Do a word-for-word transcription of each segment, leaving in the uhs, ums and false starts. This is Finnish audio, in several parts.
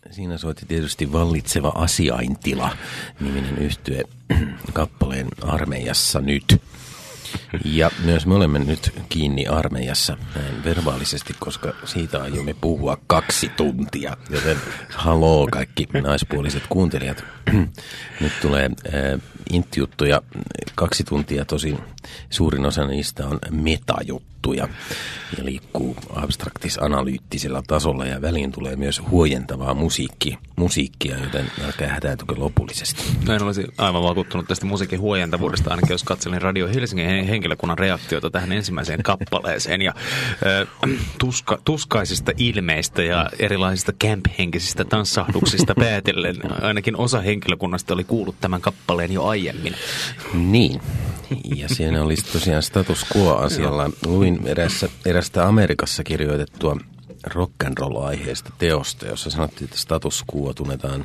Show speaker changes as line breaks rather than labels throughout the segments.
siinä soitti tietysti Vallitseva asiaintila niminen yhtye kappaleen Armeijassa nyt. Ja myös me olemme nyt kiinni armeijassa näin verbaalisesti, koska siitä aiomme puhua kaksi tuntia. Joten haloo kaikki naispuoliset kuuntelijat. Nyt tulee äh, intti-juttuja kaksi tuntia, tosin suurin osa niistä on metajuttuja ja liikkuu abstraktis-analyyttisellä tasolla ja väliin tulee myös huojentavaa musiikki, musiikkia, joten älkää hätäytykö lopullisesti.
No en olisi aivan vakuuttunut tästä musiikin huojentavuudesta, ainakin jos katselin Radio Helsingin henkilökunnan reaktiota tähän ensimmäiseen kappaleeseen ja äh, tuska, tuskaisista ilmeistä ja erilaisista camp-henkisistä tanssahduksista päätellen ainakin osa henkilökunnasta oli kuullut tämän kappaleen jo aiemmin.
Niin. Ja siinä olisi tosiaan status quo-asialla. Luin erässä, erästä Amerikassa kirjoitettua rock'n'roll-aiheesta teosta, jossa sanottiin, että status quo tunnetaan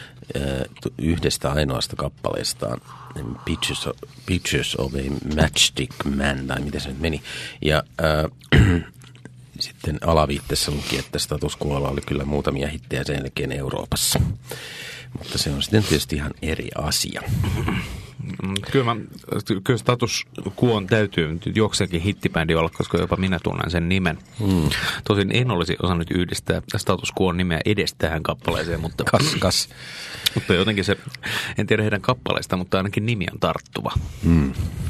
yhdestä ainoasta kappaleestaan, Pictures of, Pictures of a Matchstick Man, tai miten se nyt meni. Ja äh, sitten alaviitteessä luki, että status quolla oli kyllä muutamia hittejä sen jälkeen Euroopassa. Mutta se on sitten tietysti ihan eri asia.
Kyllä, mä, kyllä status quoon täytyy jokseenkin hittibändi olla, koska jopa minä tunnen sen nimen. Hmm. Tosin en olisi osannut yhdistää status quoon nimeä edes tähän kappaleeseen, mutta,
kas, kas.
mutta jotenkin se, en tiedä heidän kappaleista, mutta ainakin nimi on tarttuva.
Hmm.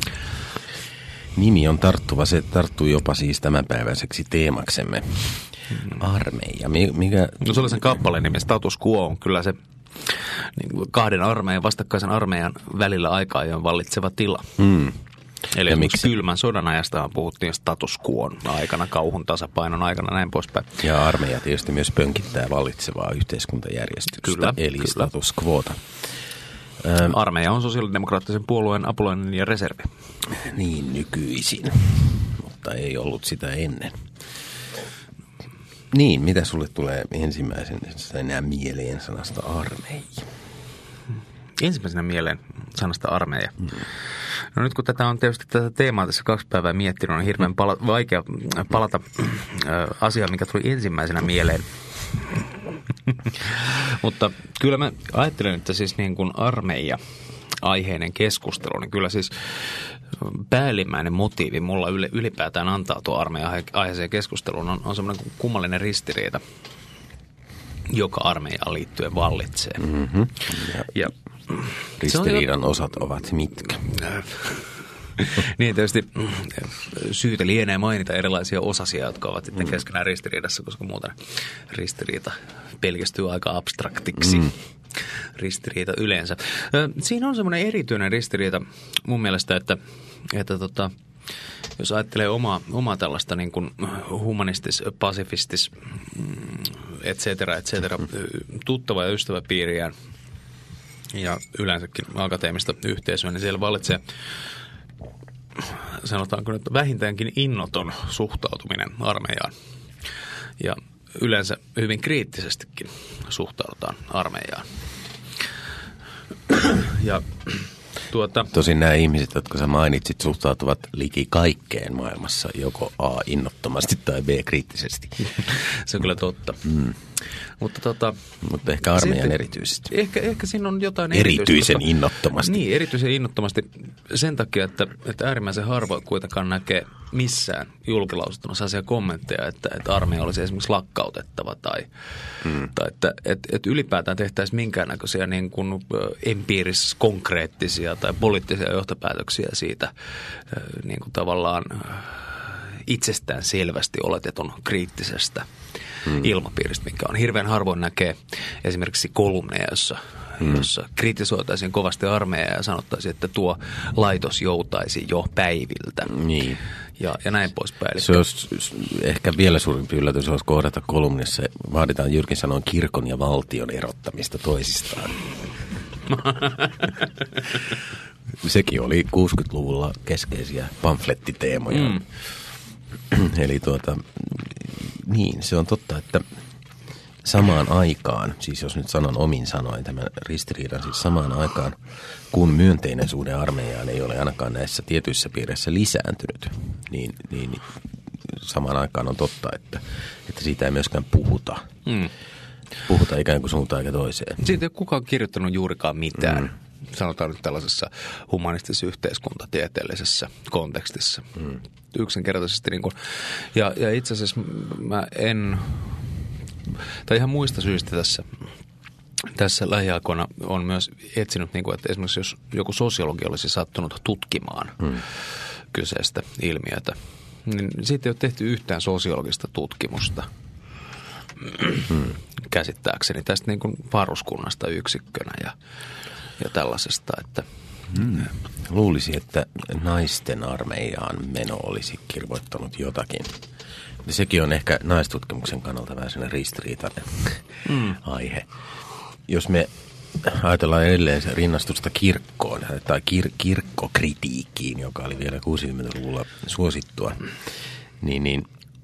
Nimi on tarttuva, se tarttuu jopa siis tämänpäiväiseksi teemaksemme. Hmm. Armeija. Mikä...
No se oli sen kappaleen nimi, status quo on kyllä se niin kahden armeijan, vastakkaisen armeijan välillä aikaa ajoin vallitseva tila.
Hmm.
Eli esimerkiksi kylmän sodan ajastahan puhuttiin status quoon aikana, kauhun tasapainon aikana, näin poispäin.
Ja armeija tietysti myös pönkittää vallitsevaa yhteiskuntajärjestystä,
kyllä,
eli
kyllä.
status quota.
Armeija on sosiaalidemokraattisen puolueen apulainen ja reservi.
Niin nykyisin, mutta ei ollut sitä ennen. Niin, mitä sulle tulee ensimmäisenä mieleen sanasta armeija?
Ensimmäisenä mieleen sanasta armeija. Hmm. No nyt kun tätä on tietysti tätä teemaa tässä kaksi päivää miettinyt, on hirveän pala- vaikea palata äh, asiaan, mikä tuli ensimmäisenä mieleen. Mutta kyllä mä ajattelen, että siis niin kuin armeija aiheinen keskustelu, niin kyllä siis päällimmäinen motiivi mulla ylipäätään antautua armeijan aiheeseen keskusteluun on, on semmoinen kummallinen ristiriita, joka armeijaan liittyen vallitsee.
Mm-hmm. Ja, ja ristiriidan jo... osat ovat mitkä?
Niin tietysti syytä lienee mainita erilaisia osasia, jotka ovat sitten keskenään ristiriidassa, koska muuten ristiriita pelkistyy aika abstraktiksi. Mm. Ristiriita yleensä. Siinä on semmoinen erityinen ristiriita mun mielestä, että, että tota, jos ajattelee omaa, omaa tällaista niin kuin humanistis, pasifistis, et cetera, et cetera, tuttava- ja ystäväpiiriään ja yleensäkin akateemista yhteisöä, niin siellä vallitsee, sanotaanko nyt, vähintäänkin innoton suhtautuminen armeijaan. Ja yleensä hyvin kriittisestikin suhtaudutaan armeijaan. Ja tuota...
Tosin nämä ihmiset, jotka sä mainitsit, suhtautuvat liki kaikkeen maailmassa, joko A, innottomasti tai B, kriittisesti.
Se on kyllä totta.
Mm.
Mutta, tota,
Mutta ehkä armeijan sitten, erityisesti.
Ehkä, ehkä siinä on jotain
erityisen koska, innottomasti.
Niin, erityisen innottomasti sen takia, että, että äärimmäisen harvoin kuitenkaan näkee missään julkilausuttuna sellaisia kommentteja, että, että armeija olisi esimerkiksi lakkautettava tai, hmm. tai että, että, että ylipäätään tehtäisiin minkäännäköisiä niin kuin empiirisiä, konkreettisia tai poliittisia johtopäätöksiä siitä niin kuin tavallaan itsestään selvästi oletetun kriittisestä hmm. ilmapiiristä, mikä on hirveän harvoin näkee esimerkiksi kolumneja, jossa, hmm. jossa kritisoitaisiin kovasti armeijaa ja sanottaisiin, että tuo laitos joutaisi jo päiviltä.
Niin.
Ja, ja näin poispäin.
Se olisi ehkä vielä suurempi yllätys, jos kohdata kolumnissa. Vaaditaan Jyrkin sanoen kirkon ja valtion erottamista toisistaan. Sekin oli kuusikymmentäluvulla keskeisiä pamflettiteemoja. Mm. Eli tuota, niin, se on totta, että samaan aikaan, siis jos nyt sanon omin sanoin tämän ristiriidan, siis samaan aikaan, kun myönteinen suhde armeijaan ei ole ainakaan näissä tietyissä piireissä lisääntynyt, niin, niin samaan aikaan on totta, että, että siitä ei myöskään puhuta. Mm. puhutaan ikään kuin suuntaan eikä toiseen.
Siitä ei ole kukaan kirjoittanut juurikaan mitään. Mm. Sanotaan nyt tällaisessa humanistisessa yhteiskuntatieteellisessä kontekstissa. Mm. Yksinkertaisesti. Niin kuin, ja, ja itse asiassa mä en, tai ihan muista syistä tässä, tässä lähiaikoina on myös etsinyt, niin kuin, että esimerkiksi jos joku sosiologi olisi sattunut tutkimaan mm. kyseistä ilmiötä, niin siitä ei ole tehty yhtään sosiologista tutkimusta. Hmm. Käsittääkseni tästä niin kuin varuskunnasta yksikkönä ja, ja tällaisesta, että
hmm. luulisi, että naisten armeijaan meno olisi kirvoittanut jotakin. Sekin on ehkä naistutkimuksen kannalta vähän sellainen ristiriitainen hmm. aihe. Jos me ajatellaan edelleen se rinnastusta kirkkoon tai kir- kirkkokritiikkiin, joka oli vielä kuusikymmentäluvulla suosittua, niin, niin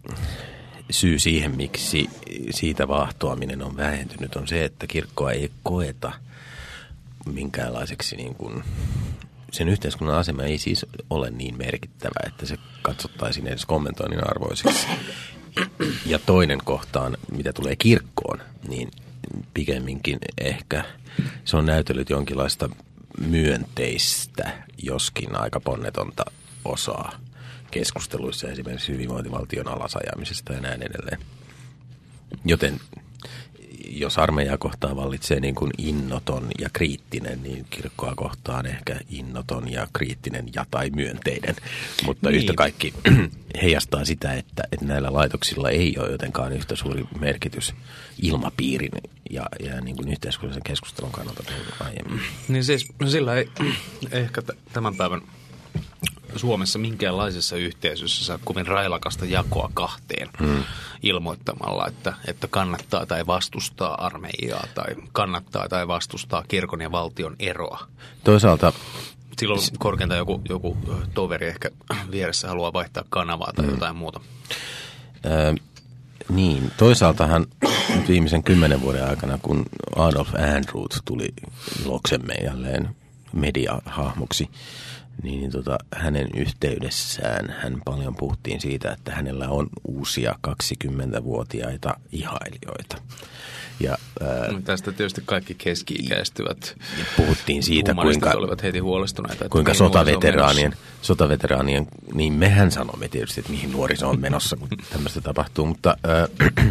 syy siihen, miksi siitä vaahtoaminen on vähentynyt, on se, että kirkkoa ei koeta minkäänlaiseksi, niin kuin, sen yhteiskunnan asema ei siis ole niin merkittävä, että se katsottaisiin edes kommentoinnin arvoiseksi. Ja toinen kohtaan, mitä tulee kirkkoon, niin pikemminkin ehkä se on näytellyt jonkinlaista myönteistä, joskin aika ponnetonta osaa keskusteluissa esimerkiksi hyvinvointivaltion alasajamisesta ja näin edelleen. Joten jos armeijaa kohtaan vallitsee niin kuin innoton ja kriittinen, niin kirkkoa kohtaan ehkä innoton ja kriittinen ja tai myönteinen. Mutta niin. Yhtä kaikki heijastaa sitä, että, että näillä laitoksilla ei ole jotenkaan yhtä suuri merkitys ilmapiirin ja, ja niin kuin yhteiskunnallisen keskustelun kannalta kuin aiemmin.
Niin siis sillä ei ehkä tämän päivän Suomessa minkäänlaisessa yhteisössä saa kovin railakasta jakoa kahteen hmm. ilmoittamalla, että, että kannattaa tai vastustaa armeijaa tai kannattaa tai vastustaa kirkon ja valtion eroa.
Toisaalta
silloin korkeintaan joku, joku toveri ehkä vieressä haluaa vaihtaa kanavaa tai hmm. jotain muuta.
Ö, niin, toisaaltahan nyt viimeisen kymmenen vuoden aikana, kun Adolf Ehrnrooth tuli iloksemme jälleen mediahahmoksi, niin, niin tota, hänen yhteydessään hän paljon puhuttiin siitä, että hänellä on uusia kaksikymmentävuotiaita ihailijoita. Ja, ää,
no, tästä tietysti kaikki keski-ikäistyvät.
Ja puhuttiin siitä, kuinka,
olivat heti huolestuneita,
kuinka sotaveteraanien, sotaveteraanien, niin mehän sanomme tietysti, että mihin nuoriso on menossa, kun tämmöistä tapahtuu, mutta ää,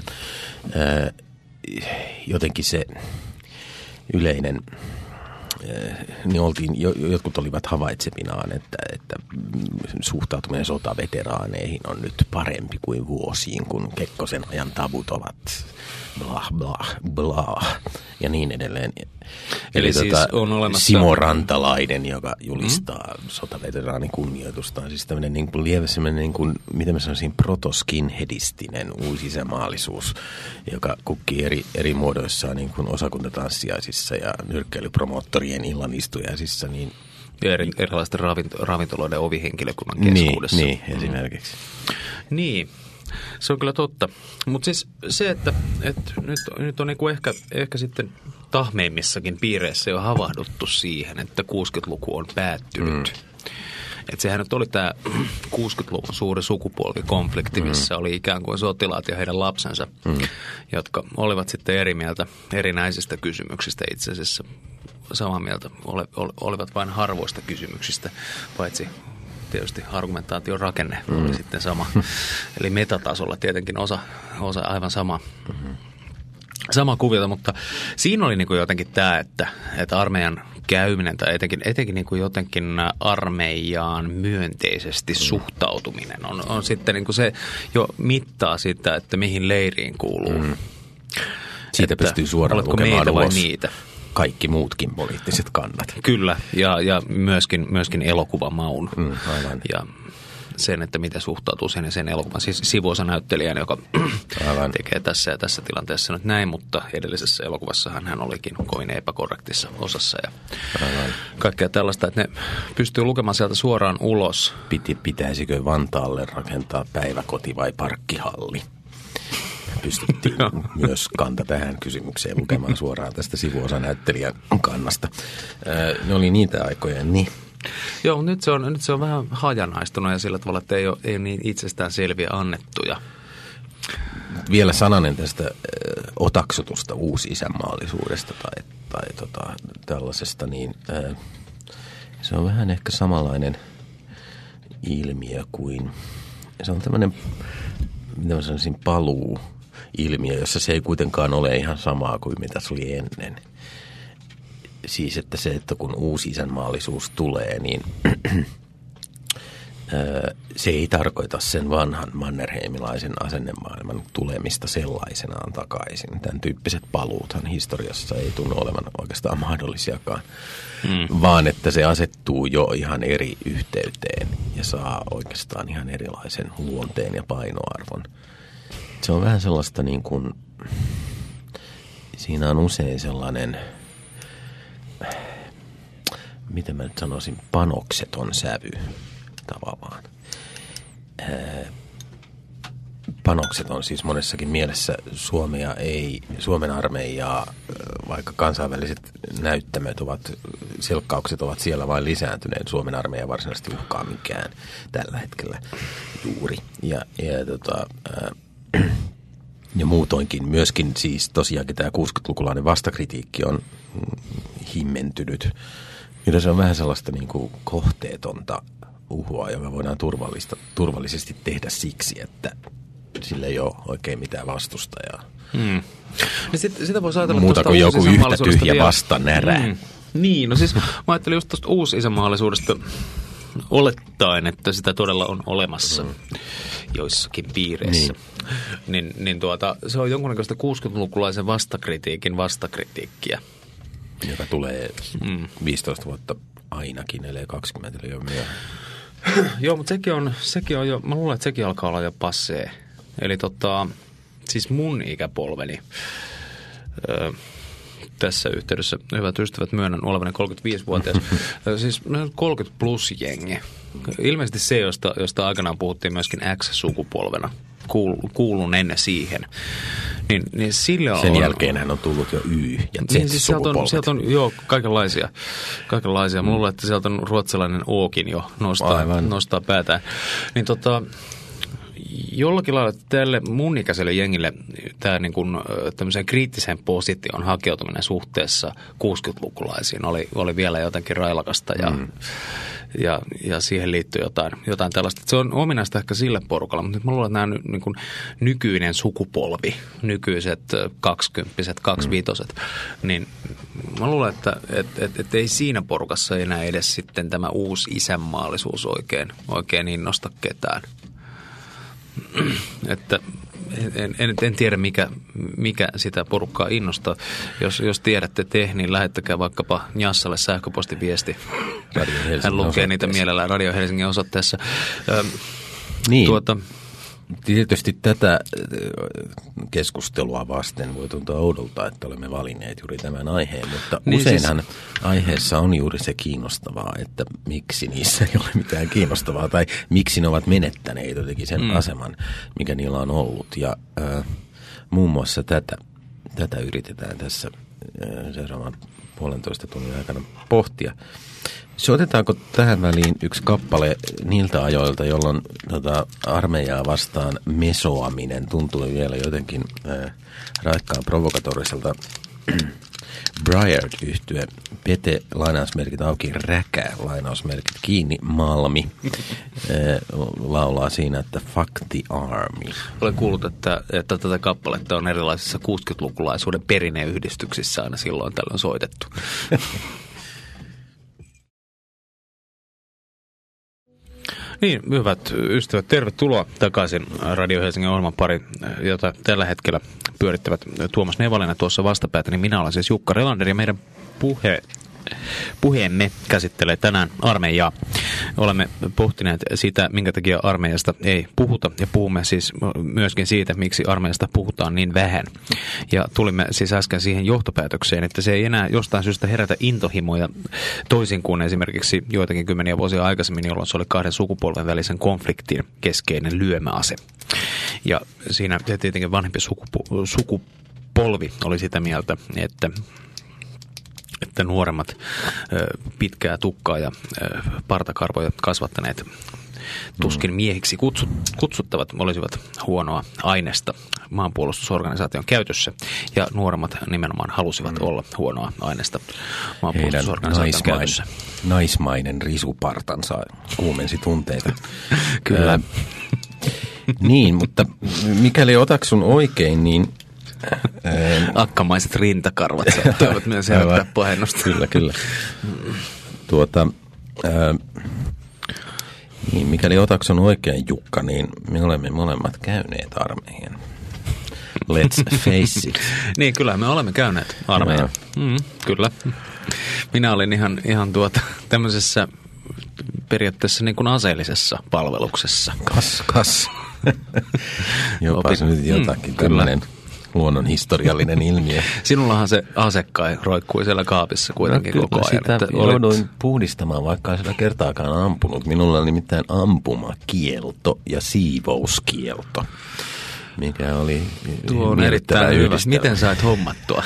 ää, jotenkin se yleinen, niin oltiin, jotkut olivat havaitsevinaan, että, että suhtautuminen sotaveteraaneihin on nyt parempi kuin vuosiin, kun Kekkosen ajan tabut ovat blah, blah, blah ja niin edelleen. Eli,
Eli siis tota, on olemassa
Simo Rantalainen, joka julistaa mm. sotaveteraanin kunnioitusta, siis tämmöinen niin kuin lievä semmoinen, niin kuin, miten mä sanoisin, protoskinheadistinen uusisämaallisuus, joka kukkii eri, eri muodoissaan niin kuin osakuntatanssiaisissa ja nyrkkeilypromoottorien illanistujaisissa. Niin,
ja eri, erilaisten ravinto, ravintoloiden ovihenkilökunnan keskuudessa.
Niin, niin esimerkiksi.
Niin. Se on kyllä totta. Mutta siis se, että, että nyt, nyt on niinku ehkä, ehkä sitten tahmeimmissakin piireissä jo havahduttu siihen, että kuusikymmentäluku on päättynyt. Mm. Että sehän nyt oli tämä kuusikymmentäluvun suuri sukupolvikonflikti, missä mm. oli ikään kuin sotilaat ja heidän lapsensa, mm. jotka olivat sitten eri mieltä erinäisistä kysymyksistä itse asiassa. Samaa mieltä ole, ole, olivat vain harvoista kysymyksistä, paitsi tietysti argumentaation rakenne oli mm. sitten sama. Eli metatasolla tietenkin osa, osa aivan sama, mm-hmm. sama kuviota, mutta siinä oli niin kuin jotenkin tämä, että, että armeijan käyminen tai etenkin, etenkin niin kuin jotenkin armeijaan myönteisesti mm. suhtautuminen on, on sitten niin kuin se jo mittaa sitä, että mihin leiriin kuuluu. Mm.
Siitä
että
pystyy suoraan lukemaan
meitä vai
ulos
niitä.
Kaikki muutkin poliittiset kannat.
Kyllä, ja, ja myöskin, myöskin elokuvamaun.
Mm, aivan.
Ja sen, että miten suhtautuu sen ja sen elokuvan. Siis sivuosanäyttelijän, joka aivan. tekee tässä ja tässä tilanteessa nyt näin, mutta edellisessä elokuvassahan hän olikin kovin epäkorrektissa osassa. Ja aivan. Kaikkea tällaista, että ne pystyy lukemaan sieltä suoraan ulos.
Piti, pitäisikö Vantaalle rakentaa päiväkoti vai parkkihalli? Pystyttiin myös kanta tähän kysymykseen lukemaan suoraan tästä sivuosanäyttelijän kannasta. Ne oli niitä aikoja, niin.
Joo, nyt se on, nyt se on vähän hajanaistunut ja sillä tavalla, että ei ole, ei ole niin itsestään selviä annettuja
vielä sananen tästä äh, otaksutusta uusi-isänmaallisuudesta tai, tai tota, tällaisesta, niin äh, se on vähän ehkä samanlainen ilmiö kuin, se on tämmöinen, mitä mä sanoisin, paluu-ilmiö, jossa se ei kuitenkaan ole ihan samaa kuin mitä se oli ennen. Siis, että se, että kun uusi-isänmaallisuus tulee, niin se ei tarkoita sen vanhan mannerheimilaisen asennemaailman tulemista sellaisenaan takaisin. Tämän tyyppiset paluuthan historiassa ei tunnu olevan oikeastaan mahdollisiakaan, mm. vaan että se asettuu jo ihan eri yhteyteen ja saa oikeastaan ihan erilaisen luonteen ja painoarvon. Se on vähän sellaista niin kuin, siinä on usein sellainen, miten mä nyt sanoisin, panokseton sävy. Tavallaan. Panokset on siis monessakin mielessä Suomea ei, Suomen armeijaa, vaikka kansainväliset näyttämöt ovat, selkkaukset ovat siellä vain lisääntyneet, Suomen armeija varsinaisesti uhkaa mikään tällä hetkellä juuri. Ja, ja, tota, ja muutoinkin myöskin siis tosiaankin tämä kuusikymmentälukulainen vastakritiikki on himmentynyt. Kyllä se on vähän sellaista niin kuin kohteetonta uhua, joka voidaan turvallista, turvallisesti tehdä siksi, että sillä ei ole oikein mitään vastustajaa. Hmm.
Sit, sitä voisi ajatella
muuta kuin joku yhtä tyhjä vielä vastanärä. Hmm.
Niin, no siis mä ajattelin just tuosta uusi-isänmaallisuudesta olettaen, että sitä todella on olemassa hmm. joissakin piireissä. Niin, niin, niin tuota, se on jonkunnäköistä kuusikymmentälukulaisen vastakritiikin vastakritiikkiä.
Joka tulee hmm. viisitoista vuotta ainakin, ellei kaksikymmentä, eli jo myöhemmin.
Joo, mutta sekin on, sekin on jo, mä luulen, että sekin alkaa olla jo passee. Eli tota, siis mun ikäpolveni, ö, tässä yhteydessä, hyvät ystävät, myönnän olevani kolmekymmentäviisivuotias, siis kolmekymmentä plus jengi. Ilmeisesti se, josta, josta aikanaan puhuttiin myöskin X-sukupolvena, kuul, kuulun ennen siihen. Niin, niin sillä
sen
on,
jälkeen hän on tullut jo Y- ja Z-sukupolvet.
Niin siis sieltä on, sieltä on joo, kaikenlaisia. kaikenlaisia. Mm. Mä luulen, että sieltä on ruotsalainen Ookin jo nostaa, nostaa päätään. Niin tota, jollakin lailla tälle mun ikäiselle jengille tämä niin kuin tämmöisen kriittisen position hakeutuminen suhteessa kuusikymmentälukulaisiin oli, oli vielä jotenkin railakasta ja mm. Ja, ja siihen liittyy jotain, jotain tällaista. Se on ominaista ehkä sille porukalla, mutta nyt mä luulen, että nämä niin kuin nykyinen sukupolvi, nykyiset kaksikymppiset, kaksiviitoset, niin mä luulen, että et, et, et ei siinä porukassa enää edes sitten tämä uusi isänmaallisuus oikein, oikein innosta ketään. Että en, en, en tiedä, mikä, mikä sitä porukkaa innostaa. Jos, jos tiedätte te, niin lähettäkää vaikkapa Njassalle sähköpostiviesti. Hän lukee niitä mielellään Radio Helsingin osoitteessa. Ö,
niin.
Tuota,
Tietysti tätä keskustelua vasten voi tuntua oudolta, että olemme valinneet juuri tämän aiheen, mutta niin useinhan siis aiheessa on juuri se kiinnostavaa, että miksi niissä ei ole mitään kiinnostavaa tai miksi ne ovat menettäneet jotenkin sen mm. aseman, mikä niillä on ollut. Ja äh, muun muassa tätä, tätä yritetään tässä äh, seuraavan puolentoista tunnin aikana pohtia. Se otetaanko tähän väliin yksi kappale niiltä ajoilta, jolloin tota, armeijaa vastaan mesoaminen tuntui vielä jotenkin äh, raikkaan provokatoriselta. Briard-yhtye, Pete, lainausmerkit auki, räkä, lainausmerkit kiinni, Malmi, äh, laulaa siinä, että fuck the army.
Olen kuullut, että, että tätä kappaletta on erilaisissa kuusikymmentälukulaisuuden perineyhdistyksissä aina silloin tällöin soitettu. Niin, hyvät ystävät, tervetuloa takaisin Radio Helsingin ohjelman pari, jota tällä hetkellä pyörittävät Tuomas Nevalinen tuossa vastapäätä. Niin minä olen siis Jukka Relander ja meidän puhe, puheemme käsittelee tänään armeijaa. Olemme pohtineet sitä, minkä takia armeijasta ei puhuta ja puhumme siis myöskin siitä, miksi armeijasta puhutaan niin vähän. Ja tulimme siis äsken siihen johtopäätökseen, että se ei enää jostain syystä herätä intohimoja toisin kuin esimerkiksi joitakin kymmeniä vuosia aikaisemmin, jolloin se oli kahden sukupolven välisen konfliktin keskeinen lyömäase. Ja siinä tietenkin vanhempi sukupu- sukupolvi oli sitä mieltä, että että nuoremmat pitkää tukkaa ja partakarvoja kasvattaneet tuskin miehiksi kutsut, kutsuttavat olisivat huonoa aineesta maanpuolustusorganisaation käytössä, ja nuoremmat nimenomaan halusivat mm. olla huonoa aineesta maanpuolustusorganisaation käytössä.
Naismainen risupartansa kuumensi tunteita.
Kyllä.
Äh, niin, mutta mikäli otaksun oikein, niin Äh,
akkamaiset rintakarvat saattoivat myös herättää pahennusta.
Kyllä, kyllä. Tuota, äh, niin, mikäli otaksun oikein, Jukka, niin me olemme molemmat käyneet armeijan. Let's face it.
Niin, kyllä me olemme käyneet armeijan. Mm, kyllä. Minä olin ihan, ihan tuota tämmöisessä periaatteessa niin kuin aseellisessa palveluksessa.
Kas, kas. Jopa se nyt jotakin mm, tämmöinen luonnonhistoriallinen ilmiö.
Sinullahan se ase kai roikkui siellä kaapissa kuitenkin no, koko ajan.
Sitä että jouduin olit... puhdistamaan, vaikka en sitä kertaakaan ampunut. Minulla oli nimittäin ampumakielto ja siivouskielto, mikä oli
tuo on erittäin hyvä. Miten sait hommattua?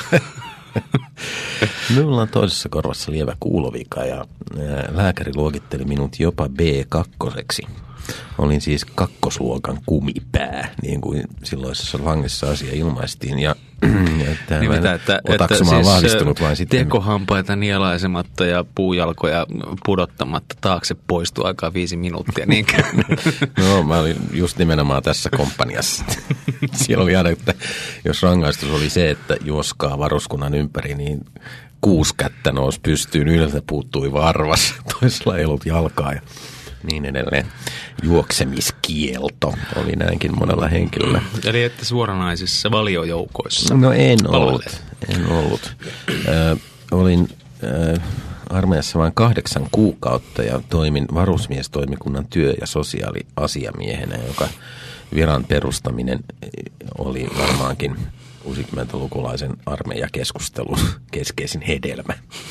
Minulla on toisessa korvassa lievä kuulovika ja lääkäri luokitteli minut jopa B kaksi. Olin siis kakkosluokan kumipää, niin kuin silloisessa langissa asia ilmaistiin. Ja, ja
niin mitä, että, että siis vahvistunut vain sitten. Tekohampaita nielaisematta ja puujalkoja pudottamatta taakse poistuu aikaa viisi minuuttia. Niin
no mä olin just nimenomaan tässä komppaniassa. Siellä oli aina, että jos rangaistus oli se, että juoskaa varuskunnan ympäri, niin kuusi kättä nousi pystyyn, yhdeltä puuttui varvas, toisella ei ollut jalkaa ja niin edelleen. Juoksemiskielto oli näinkin monella henkilöllä.
Eli että suoranaisissa valiojoukoissa?
No en ollut. En ollut. Ö, olin ö, armeijassa vain kahdeksan kuukautta ja toimin varusmiestoimikunnan työ- ja sosiaaliasiamiehenä, joka viran perustaminen oli varmaankin kuusikymmentälukulaisen armeijakeskustelun keskeisin hedelmä.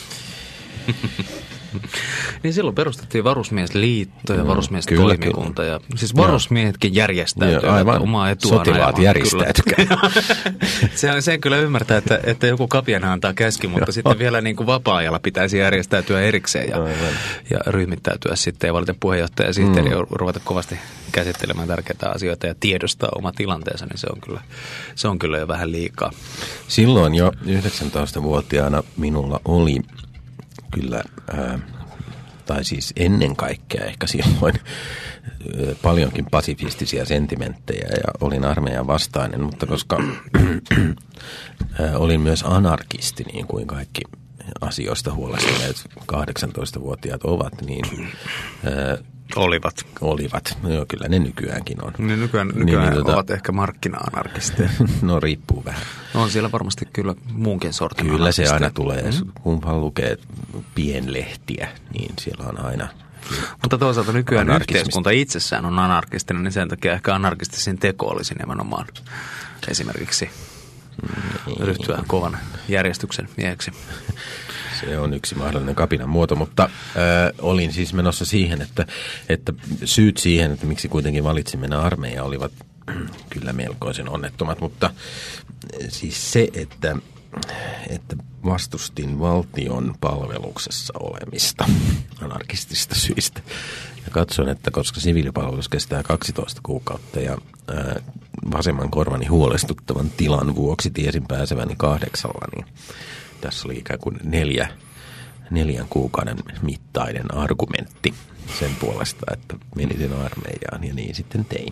Niin silloin perustettiin varusmiesliitto ja varusmiestoimikunta. Ja, siis varusmiehetkin järjestäytyivät omaa etuaan.
Sotilaat järjestäytykään.
Sehän sen kyllä ymmärtää, että, että joku kapjana antaa käsky, mutta sitten vielä niin kuin vapaa-ajalla pitäisi järjestäytyä erikseen ja, ja ryhmittäytyä sitten ja valita puheenjohtaja ja sihteeri mm. ruveta kovasti käsittelemään tärkeitä asioita ja tiedostaa oma tilanteensa, niin se on kyllä, se on kyllä jo vähän liikaa.
Silloin jo yhdeksäntoistavuotiaana minulla oli kyllä, ää, tai siis ennen kaikkea ehkä silloin ää, paljonkin pasifistisia sentimenttejä ja olin armeijan vastainen, mutta koska ää, olin myös anarkisti, niin kuin kaikki asioista huolestuneet kahdeksantoistavuotiaat ovat, niin ää,
Olivat.
Olivat. No joo, kyllä ne nykyäänkin on.
Ne nykyään, nykyään niin, ovat tota, ehkä markkina-anarkisteja.
No riippuu vähän.
On siellä varmasti kyllä muunkin sortin
Kyllä se aina tulee. Mm. Kun vaan lukee pienlehtiä, niin siellä on aina.
Mutta toisaalta nykyään yhteiskunta itsessään on anarkistinen, niin sen takia ehkä anarkistisin teko olisi nimenomaan esimerkiksi niin. ryhtyä kovan järjestyksen mieheksi.
Se on yksi mahdollinen kapinan muoto, mutta äh, olin siis menossa siihen, että, että syyt siihen, että miksi kuitenkin valitsin mennä armeijaan, olivat kyllä melkoisen onnettomat, mutta siis se, että, että vastustin valtion palveluksessa olemista anarkistista syistä. Ja katsoin, että koska siviilipalvelus kestää kaksitoista kuukautta ja äh, vasemman korvani huolestuttavan tilan vuoksi tiesin pääseväni kahdeksalla, niin tässä oli ikään kuin neljä, neljän kuukauden mittainen argumentti sen puolesta, että menisin armeijaan ja niin sitten tein.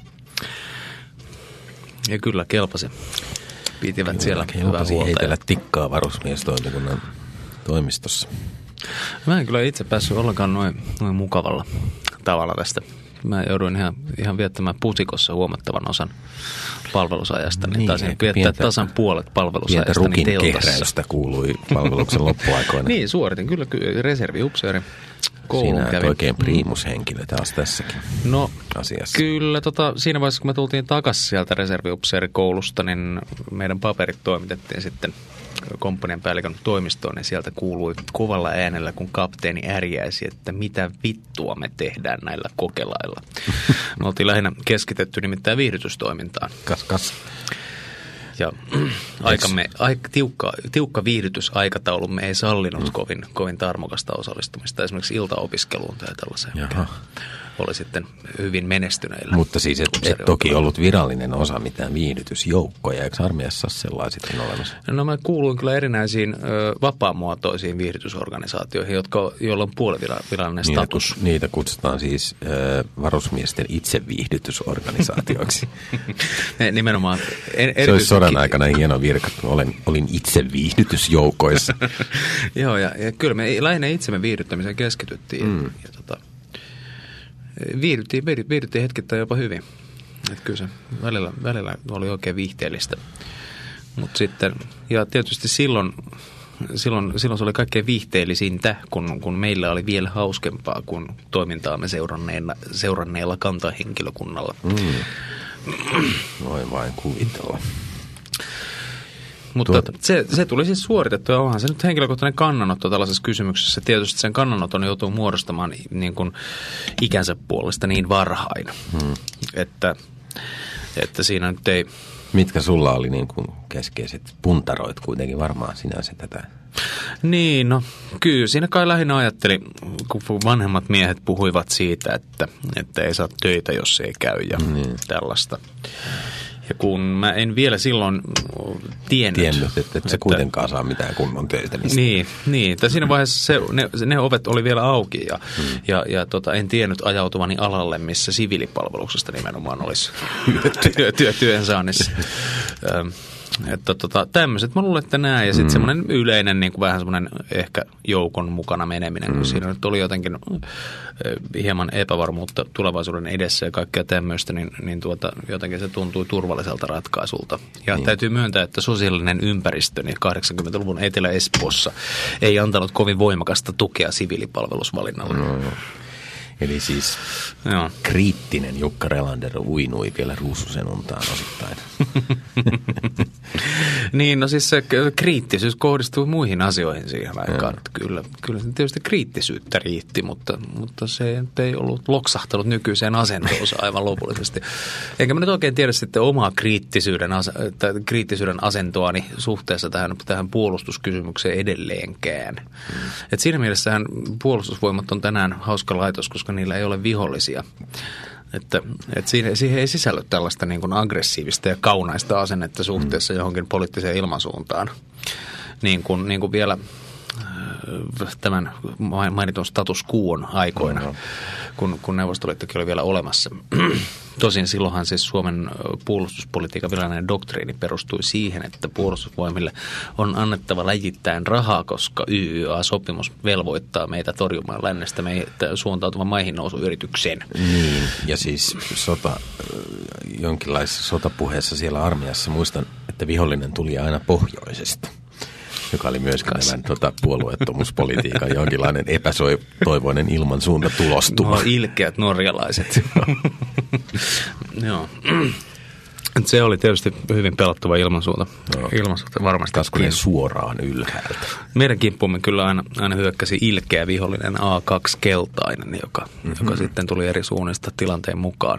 Ja kyllä kelpasi. Pitivät kyllä, siellä
hyvää huolta. Heitellä tikkaa varusmiestoimikunnan toimistossa.
Mä en kyllä itse päässyt ollenkaan noin, noin mukavalla tavalla tästä. Mä jouduin ihan, ihan viettämään pusikossa huomattavan osan palvelusajasta, niin, niin taisin viettää pientä, tasan puolet palvelusajasta niin teltassa. Pientä rukin kuului palveluksen loppuaikoina. Niin, suoritin kyllä, kyllä reserviupseeri.
Siinä on oikein priimushenkilö taas tässäkin
no,
asiassa.
Kyllä, tota, siinä vaiheessa kun me tultiin takaisin sieltä reserviupseerikoulusta, niin meidän paperit toimitettiin sitten komppanian päällikön toimistoon, niin sieltä kuului kovalla äänellä, kun kapteeni ärjäisi, että mitä vittua me tehdään näillä kokelailla. Me oltiin lähinnä keskitetty nimittäin viihdytystoimintaan.
Kas, kas.
Ja aikamme, aika, tiukka, tiukka viihdytysaikataulumme ei sallinut mm. kovin, kovin tarmokasta osallistumista esimerkiksi iltaopiskeluun tai tällaiseen. Jaha. Oli sitten hyvin menestyneillä.
Mutta siis et, et toki ollut virallinen osa mitään viihdytysjoukkoja. Eikö armeijassa ole sellaisetkin olemassa?
No mä kuuluin kyllä erinäisiin ö, vapaamuotoisiin viihdytysorganisaatioihin, jotka, joilla on puolivirallinen
niitä,
status.
Niitä kutsutaan siis ö, varusmiesten itseviihdytysorganisaatioiksi.
Nimenomaan. En,
Se olisi sodan aikana hieno virka, kun olen, olin itseviihdytysjoukoissa.
Joo, ja, ja kyllä me lähinnä itsemme viihdyttämiseen keskityttiin. Mm. Ja, ja tota, Viihdyttiin, viihdyttiin hetkittäin jopa hyvin. Että kyllä se välillä, välillä oli oikein viihteellistä. Mut sitten, ja tietysti silloin, silloin, silloin se oli kaikkein viihteellisintä, kun, kun meillä oli vielä hauskempaa kuin toimintaamme seuranneella, seuranneella kantahenkilökunnalla. Mm.
Noin vain kuvitella.
Mutta Tuota. se, se tuli siis suoritettua, ja onhan se nyt henkilökohtainen kannanotto tällaisessa kysymyksessä. Tietysti sen kannanoton joutuu muodostamaan niin kuin ikänsä puolesta niin varhain, hmm. että, että siinä nyt ei...
Mitkä sulla oli niin kuin keskeiset puntaroit kuitenkin varmaan sinänsä tätä?
Niin, no kyllä siinä kai lähinnä ajatteli, kun vanhemmat miehet puhuivat siitä, että, että ei saa töitä, jos ei käy ja hmm. tällaista. Ja kun mä en vielä silloin tiennyt.
Tiennyt, että, että, että se kuitenkaan saa mitään kunnon töitä.
Niin, niin. Tai siinä vaiheessa se, ne, ne ovet oli vielä auki ja, hmm. ja, ja tota, en tiennyt ajautuvani alalle, missä siviilipalveluksesta nimenomaan olisi työ, työ, työn saannissa. Että tota, tämmöiset mä luulen, että näin. Ja sitten mm. semmoinen yleinen niin kuin vähän semmoinen ehkä joukon mukana meneminen, kun mm. siinä nyt oli jotenkin hieman epävarmuutta tulevaisuuden edessä ja kaikkea tämmöistä, niin, niin tuota, jotenkin se tuntui turvalliselta ratkaisulta. Ja niin. Täytyy myöntää, että sosiaalinen ympäristö niin kahdeksankymmentäluvun Etelä-Espoossa ei antanut kovin voimakasta tukea siviilipalvelusvalinnalle.
No, no. Eli siis Joo. kriittinen Jukka Relander uinui vielä ruususen untaan osittain.
Niin, no siis se kriittisyys kohdistuu muihin asioihin siihen aikaan. Kyllä, kyllä se tietysti kriittisyyttä riitti, mutta, mutta se ei ollut loksahtanut nykyiseen asentoonsa aivan lopullisesti. Enkä mä nyt oikein tiedä sitten omaa kriittisyyden, kriittisyyden asentoani suhteessa tähän, tähän puolustuskysymykseen edelleenkään. Mm. Et siinä mielessähän puolustusvoimat on tänään hauska laitos, koska niillä ei ole vihollisia. Että, että siihen, siihen ei sisälly tällaista niin kuin aggressiivista ja kaunaista asennetta suhteessa johonkin poliittiseen ilmansuuntaan. Niin kuin, niin kuin vielä tämän mainitun status quoon aikoina, mm-hmm. kun, kun Neuvostoliittokin oli vielä olemassa. Tosin silloinhan siis Suomen puolustuspolitiikan virallinen doktriini perustui siihen, että puolustusvoimille on annettava läjittäin rahaa, koska Y Y A-sopimus velvoittaa meitä torjumaan lännestä meitä suuntautuvan maihin nousuyritykseen.
Niin, ja siis sota, jonkinlaisessa sotapuheessa siellä armeijassa muistan, että vihollinen tuli aina pohjoisesta, joka oli myös tämän tota, puolueettomuuspolitiikan jonkinlainen epätoivoinen ilmansuunta tulostuma.
No ilkeät norjalaiset. Joo. Se oli tietysti hyvin pelottava ilmansuunta. No. Ilmansuunta varmasti.
Kaskunen suoraan ylhäältä.
Meidän kimppumme kyllä aina, aina hyökkäsi ilkeä vihollinen A kaksi keltainen, joka, mm-hmm. joka sitten tuli eri suunnista tilanteen mukaan.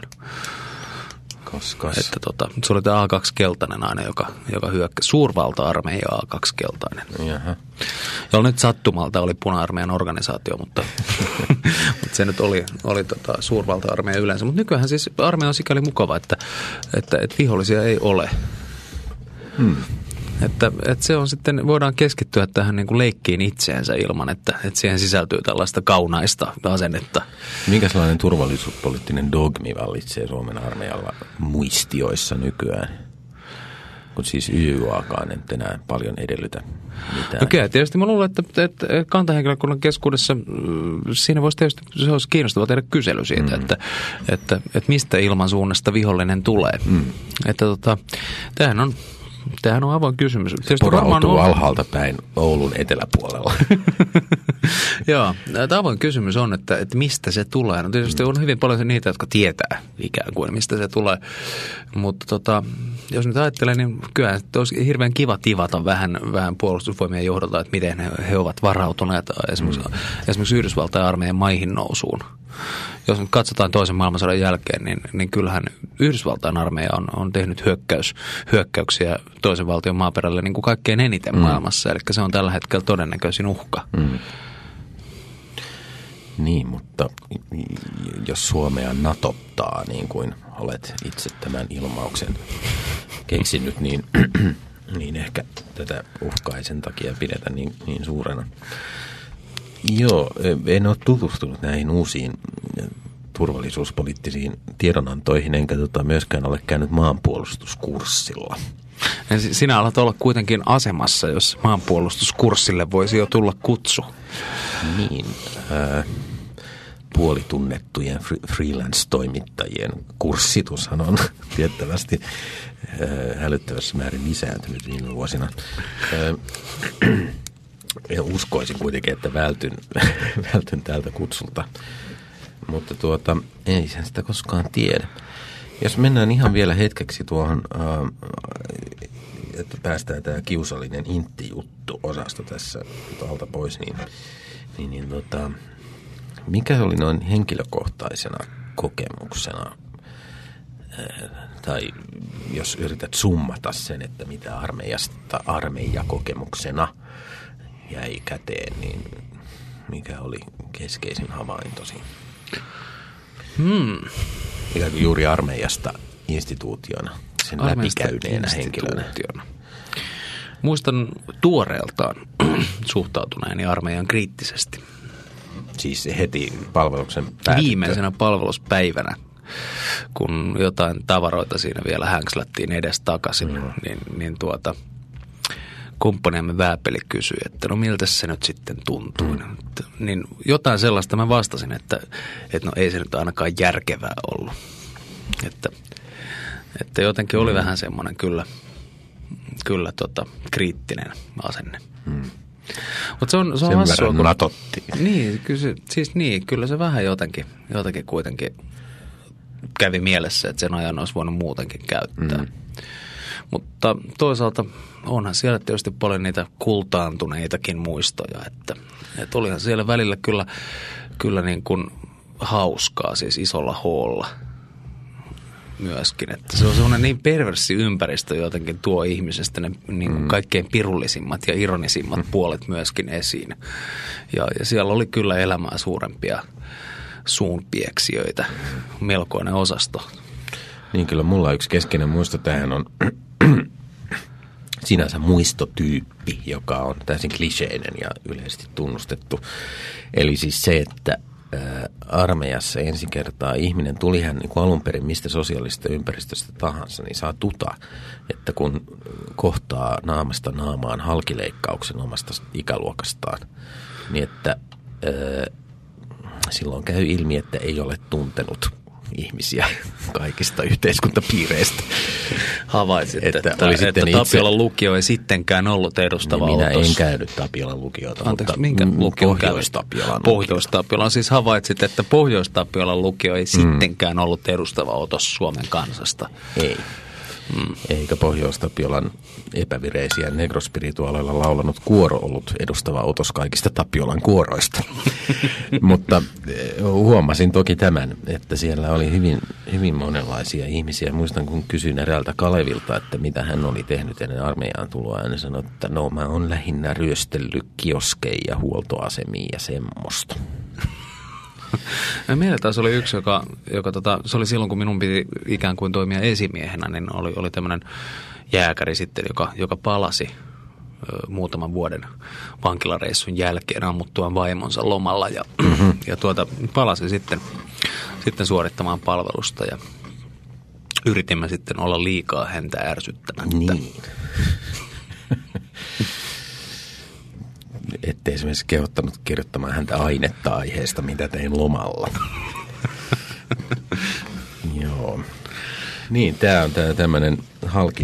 Koskas.
Että tota, se oli tämä A kaksi keltainen aina, joka, joka hyökkäsi. Suurvalta-armeija A kaksi keltainen.
Jaha.
Jolla nyt sattumalta oli puna-armeijan organisaatio, mutta, mutta se nyt oli, oli tota suurvalta-armeija yleensä. Mutta nykyään siis armeija on sikäli mukava, että, että, että vihollisia ei ole. Hmm. Että, että se on sitten, voidaan keskittyä tähän niin kuin leikkiin itseensä ilman, että, että siihen sisältyy tällaista kaunaista asennetta.
Mikä sellainen turvallisuuspoliittinen dogmi vallitsee Suomen armeijalla muistioissa nykyään? Kun siis Y Y A:kaan ei enää paljon edellytä mitään.
Okei, okay, tietysti mä luulen, että, että kantahenkilökunnan keskuudessa siinä voisi tietysti, se olisi kiinnostavaa tehdä kysely siitä, mm. että, että, että mistä ilmansuunnasta vihollinen tulee. Mm. Että tota, tämähän on... Tämähän on avoin kysymys.
Se porautuu alhaalta päin Oulun eteläpuolella.
Joo, tämä avoin kysymys on, että, että mistä se tulee. No tietysti on hyvin paljon niitä, jotka tietää ikään kuin, mistä se tulee. Mutta tota, jos nyt ajattelee, niin kyllä olisi hirveän kiva tivata vähän, vähän puolustusvoimien johdolta, että miten he, he ovat varautuneet esimerkiksi, mm. esimerkiksi Yhdysvaltain armeijan maihin nousuun. jos nyt katsotaan toisen maailmansodan jälkeen, niin, niin kyllähän Yhdysvaltain armeija on, on tehnyt hyökkäys, hyökkäyksiä toisen valtion maaperälle niin kuin kaikkein eniten mm. maailmassa. Eli se on tällä hetkellä todennäköisin uhka. Mm.
Niin, mutta jos Suomea natottaa, niin kuin olet itse tämän ilmauksen keksinyt, niin, niin ehkä tätä uhkaa ei sen takia pidetä niin, niin suurena. Joo, en ole tutustunut näihin uusiin turvallisuuspoliittisiin tiedonantoihin, enkä tota myöskään ole käynyt maanpuolustuskurssilla.
Sinä alat olla kuitenkin asemassa, jos maanpuolustuskurssille voisi jo tulla kutsu.
Niin, äh, puolitunnettujen freelance-toimittajien kurssitushan on tiettävästi äh, hälyttävässä määrin lisääntynyt viime vuosina. Äh, ja uskoisin kuitenkin, että vältyn, vältyn tältä kutsulta, mutta tuota, ei sen sitä koskaan tiedä. Jos mennään ihan vielä hetkeksi tuohon, äh, että päästään tämä kiusallinen intti-juttu-osasto tässä alta pois, niin, niin, niin tota, mikä oli noin henkilökohtaisena kokemuksena, äh, tai jos yrität summata sen, että mitä armeijasta armeijakokemuksena jäi käteen, niin mikä oli keskeisin havaintosi?
Hmm.
Mikä juuri armeijasta instituutiona, sen armeijasta läpikäyneenä henkilönä.
Muistan tuoreeltaan suhtautuneeni armeijan kriittisesti.
Siis heti palveluksen päätyttyä?
Viimeisenä palveluspäivänä, kun jotain tavaroita siinä vielä hänkslättiin edes takaisin, mm. niin, niin tuota... kumppaniamme Vääpeli kysyi, että no miltä se nyt sitten tuntuu. Mm. Niin jotain sellaista mä vastasin, että, että no ei se nyt ainakaan järkevää ollut. Että, että jotenkin oli mm. vähän semmoinen kyllä, kyllä tota, kriittinen asenne. Mm. Mutta se on, se on
sen
hassua,
verran
kun,
natotti.
Niin, kyllä, siis niin, kyllä se vähän jotenkin, jotenkin kuitenkin kävi mielessä, että sen ajan olisi voinut muutenkin käyttää. Mm. Mutta toisaalta onhan siellä tietysti paljon niitä kultaantuneitakin muistoja, että, että olihan siellä välillä kyllä, kyllä niin kuin hauskaa, siis isolla hoolla myöskin. Että se on semmoinen niin perverssi ympäristö jotenkin tuo ihmisestä ne niin kuin kaikkein pirullisimmat ja ironisimmat mm. puolet myöskin esiin. Ja, ja siellä oli kyllä elämää suurempia suunpieksijöitä, melkoinen osasto.
Niin kyllä mulla yksi keskeinen muisto tähän on sinänsä muistotyyppi, joka on täysin kliseinen ja yleisesti tunnustettu. Eli siis se, että ää, armeijassa ensi kertaa ihminen, tuli hän niin kuin alun perin mistä sosiaalista ympäristöstä tahansa, niin saa tuta, että kun kohtaa naamasta naamaan halkileikkauksen omasta ikäluokastaan, niin että ää, silloin käy ilmi, että ei ole tuntenut ihmisiä kaikista yhteiskuntapiireistä.
Havaitsit, että, että, että, että Tapiolan lukio ei sittenkään ollut edustava
niin minä
otos.
en käynyt Tapiolan lukiota,
Anteeksi,
mutta
minkä lukion
Pohjois-Tapiolan
Pohjois-Tapiolan. Siis havaitsit, että Pohjois-Tapiolan lukio ei mm. sittenkään ollut edustava otos Suomen kansasta.
Ei. Mm. Eikä Pohjois-Tapiolan epävireisiä negrospirituaaleilla laulanut kuoro ollut edustava otos kaikista Tapiolan kuoroista. Mutta huomasin toki tämän, että siellä oli hyvin, hyvin monenlaisia ihmisiä. Muistan, kun kysyin eräältä Kalevilta, että mitä hän oli tehnyt ennen armeijaan tuloa. Ja hän sanoi, että no mä oon lähinnä ryöstellyt kioskeja ja huoltoasemia ja semmoista.
Meillä taas oli yksi, joka, joka tota, se oli silloin, kun minun piti ikään kuin toimia esimiehenä, niin oli, oli tämmöinen jääkäri sitten, joka, joka palasi ö, muutaman vuoden vankilareissun jälkeen ammuttuaan vaimonsa lomalla ja, mm-hmm. ja tuota, palasi sitten, sitten suorittamaan palvelusta ja yritimme sitten olla liikaa häntä ärsyttämättä.
Niin. Ettei esimerkiksi kehottanut kirjoittamaan häntä ainetta aiheesta, mitä tein lomalla. Joo. Niin, tämä on tämä tämmöinen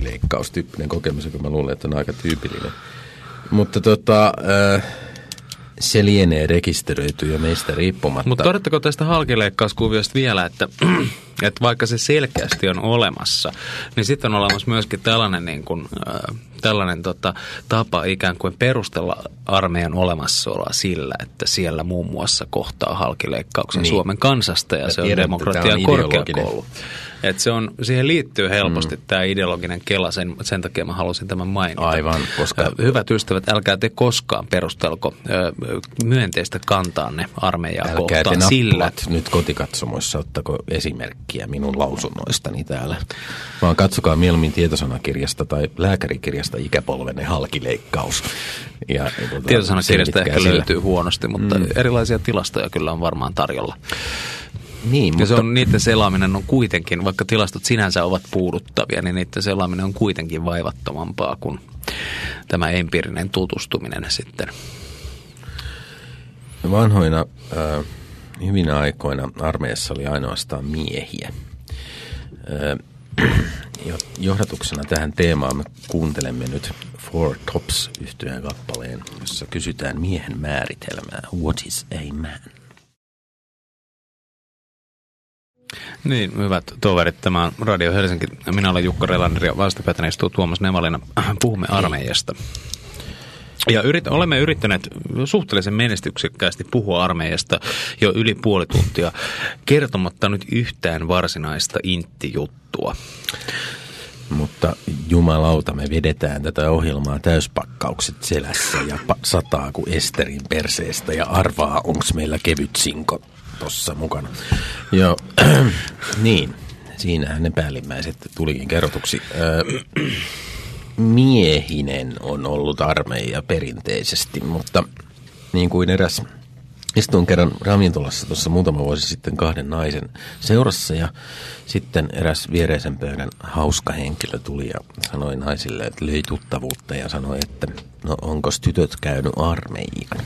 halkileikkaustyyppinen kokemus, joka mä luulen, että on aika tyypillinen. Mutta tota, äh, se lienee rekisteröity jo meistä riippumatta.
Mutta todettako tästä halkileikkauskuviosta vielä, että, että vaikka se selkeästi on olemassa, niin sitten on olemassa myöskin tällainen, niin kuin, äh, tällainen tota, tapa ikään kuin perustella armeijan olemassaoloa sillä, että siellä muun muassa kohtaa halkileikkauksen niin. Suomen kansasta ja, ja se on demokratian korkeakoulu. Että se on, siihen liittyy helposti mm. tämä ideologinen kela, sen, sen takia mä halusin tämän mainita.
Aivan, koska...
Hyvät ystävät, älkää te koskaan perustelko ö, myönteistä kantaanne armeijaa
älkää
kohtaan
te
sillä.
Nyt kotikatsomoissa, ottako esimerkkiä minun lausunnoistani täällä. Vaan katsokaa mieluummin tietosanakirjasta tai lääkärikirjasta ikäpolvenne halkileikkaus. Ja, tuota,
tietosanakirjasta ehkä
sillä.
löytyy huonosti, mutta mm. erilaisia tilastoja kyllä on varmaan tarjolla. Niin, mutta... Ja se on, niiden selaaminen on kuitenkin, vaikka tilastot sinänsä ovat puuduttavia, niin niiden selaaminen on kuitenkin vaivattomampaa kuin tämä empiirinen tutustuminen sitten.
Vanhoina äh, hyvinä aikoina armeijassa oli ainoastaan miehiä. Äh, johdatuksena tähän teemaan me kuuntelemme nyt Four Tops-yhtyeen kappaleen, jossa kysytään miehen määritelmää. What is a man?
Niin, hyvät toverit, tämä on Radio Helsinki. Minä olen Jukka Relander ja vastapäätänä istuu Tuomas Nevalina. Puhumme armeijasta. Ja yrit, olemme yrittäneet suhteellisen menestyksekkäästi puhua armeijasta jo yli puoli tuntia, kertomatta nyt yhtään varsinaista intti-juttua.
Mutta jumalauta, me vedetään tätä ohjelmaa täyspakkaukset selässä ja sataa kuin Esterin perseestä ja arvaa, onko meillä kevyt sinko tuossa mukana. Joo, niin, siinähän ne päällimmäiset tulikin kerrotuksi. Öö, miehinen on ollut armeija perinteisesti, mutta niin kuin eräs, istuin kerran ravintolassa tuossa muutama vuosi sitten kahden naisen seurassa ja sitten eräs viereisen pöydän hauska henkilö tuli ja sanoi naisille, että löi tuttavuutta ja sanoi, että no onko tytöt käynyt armeijan?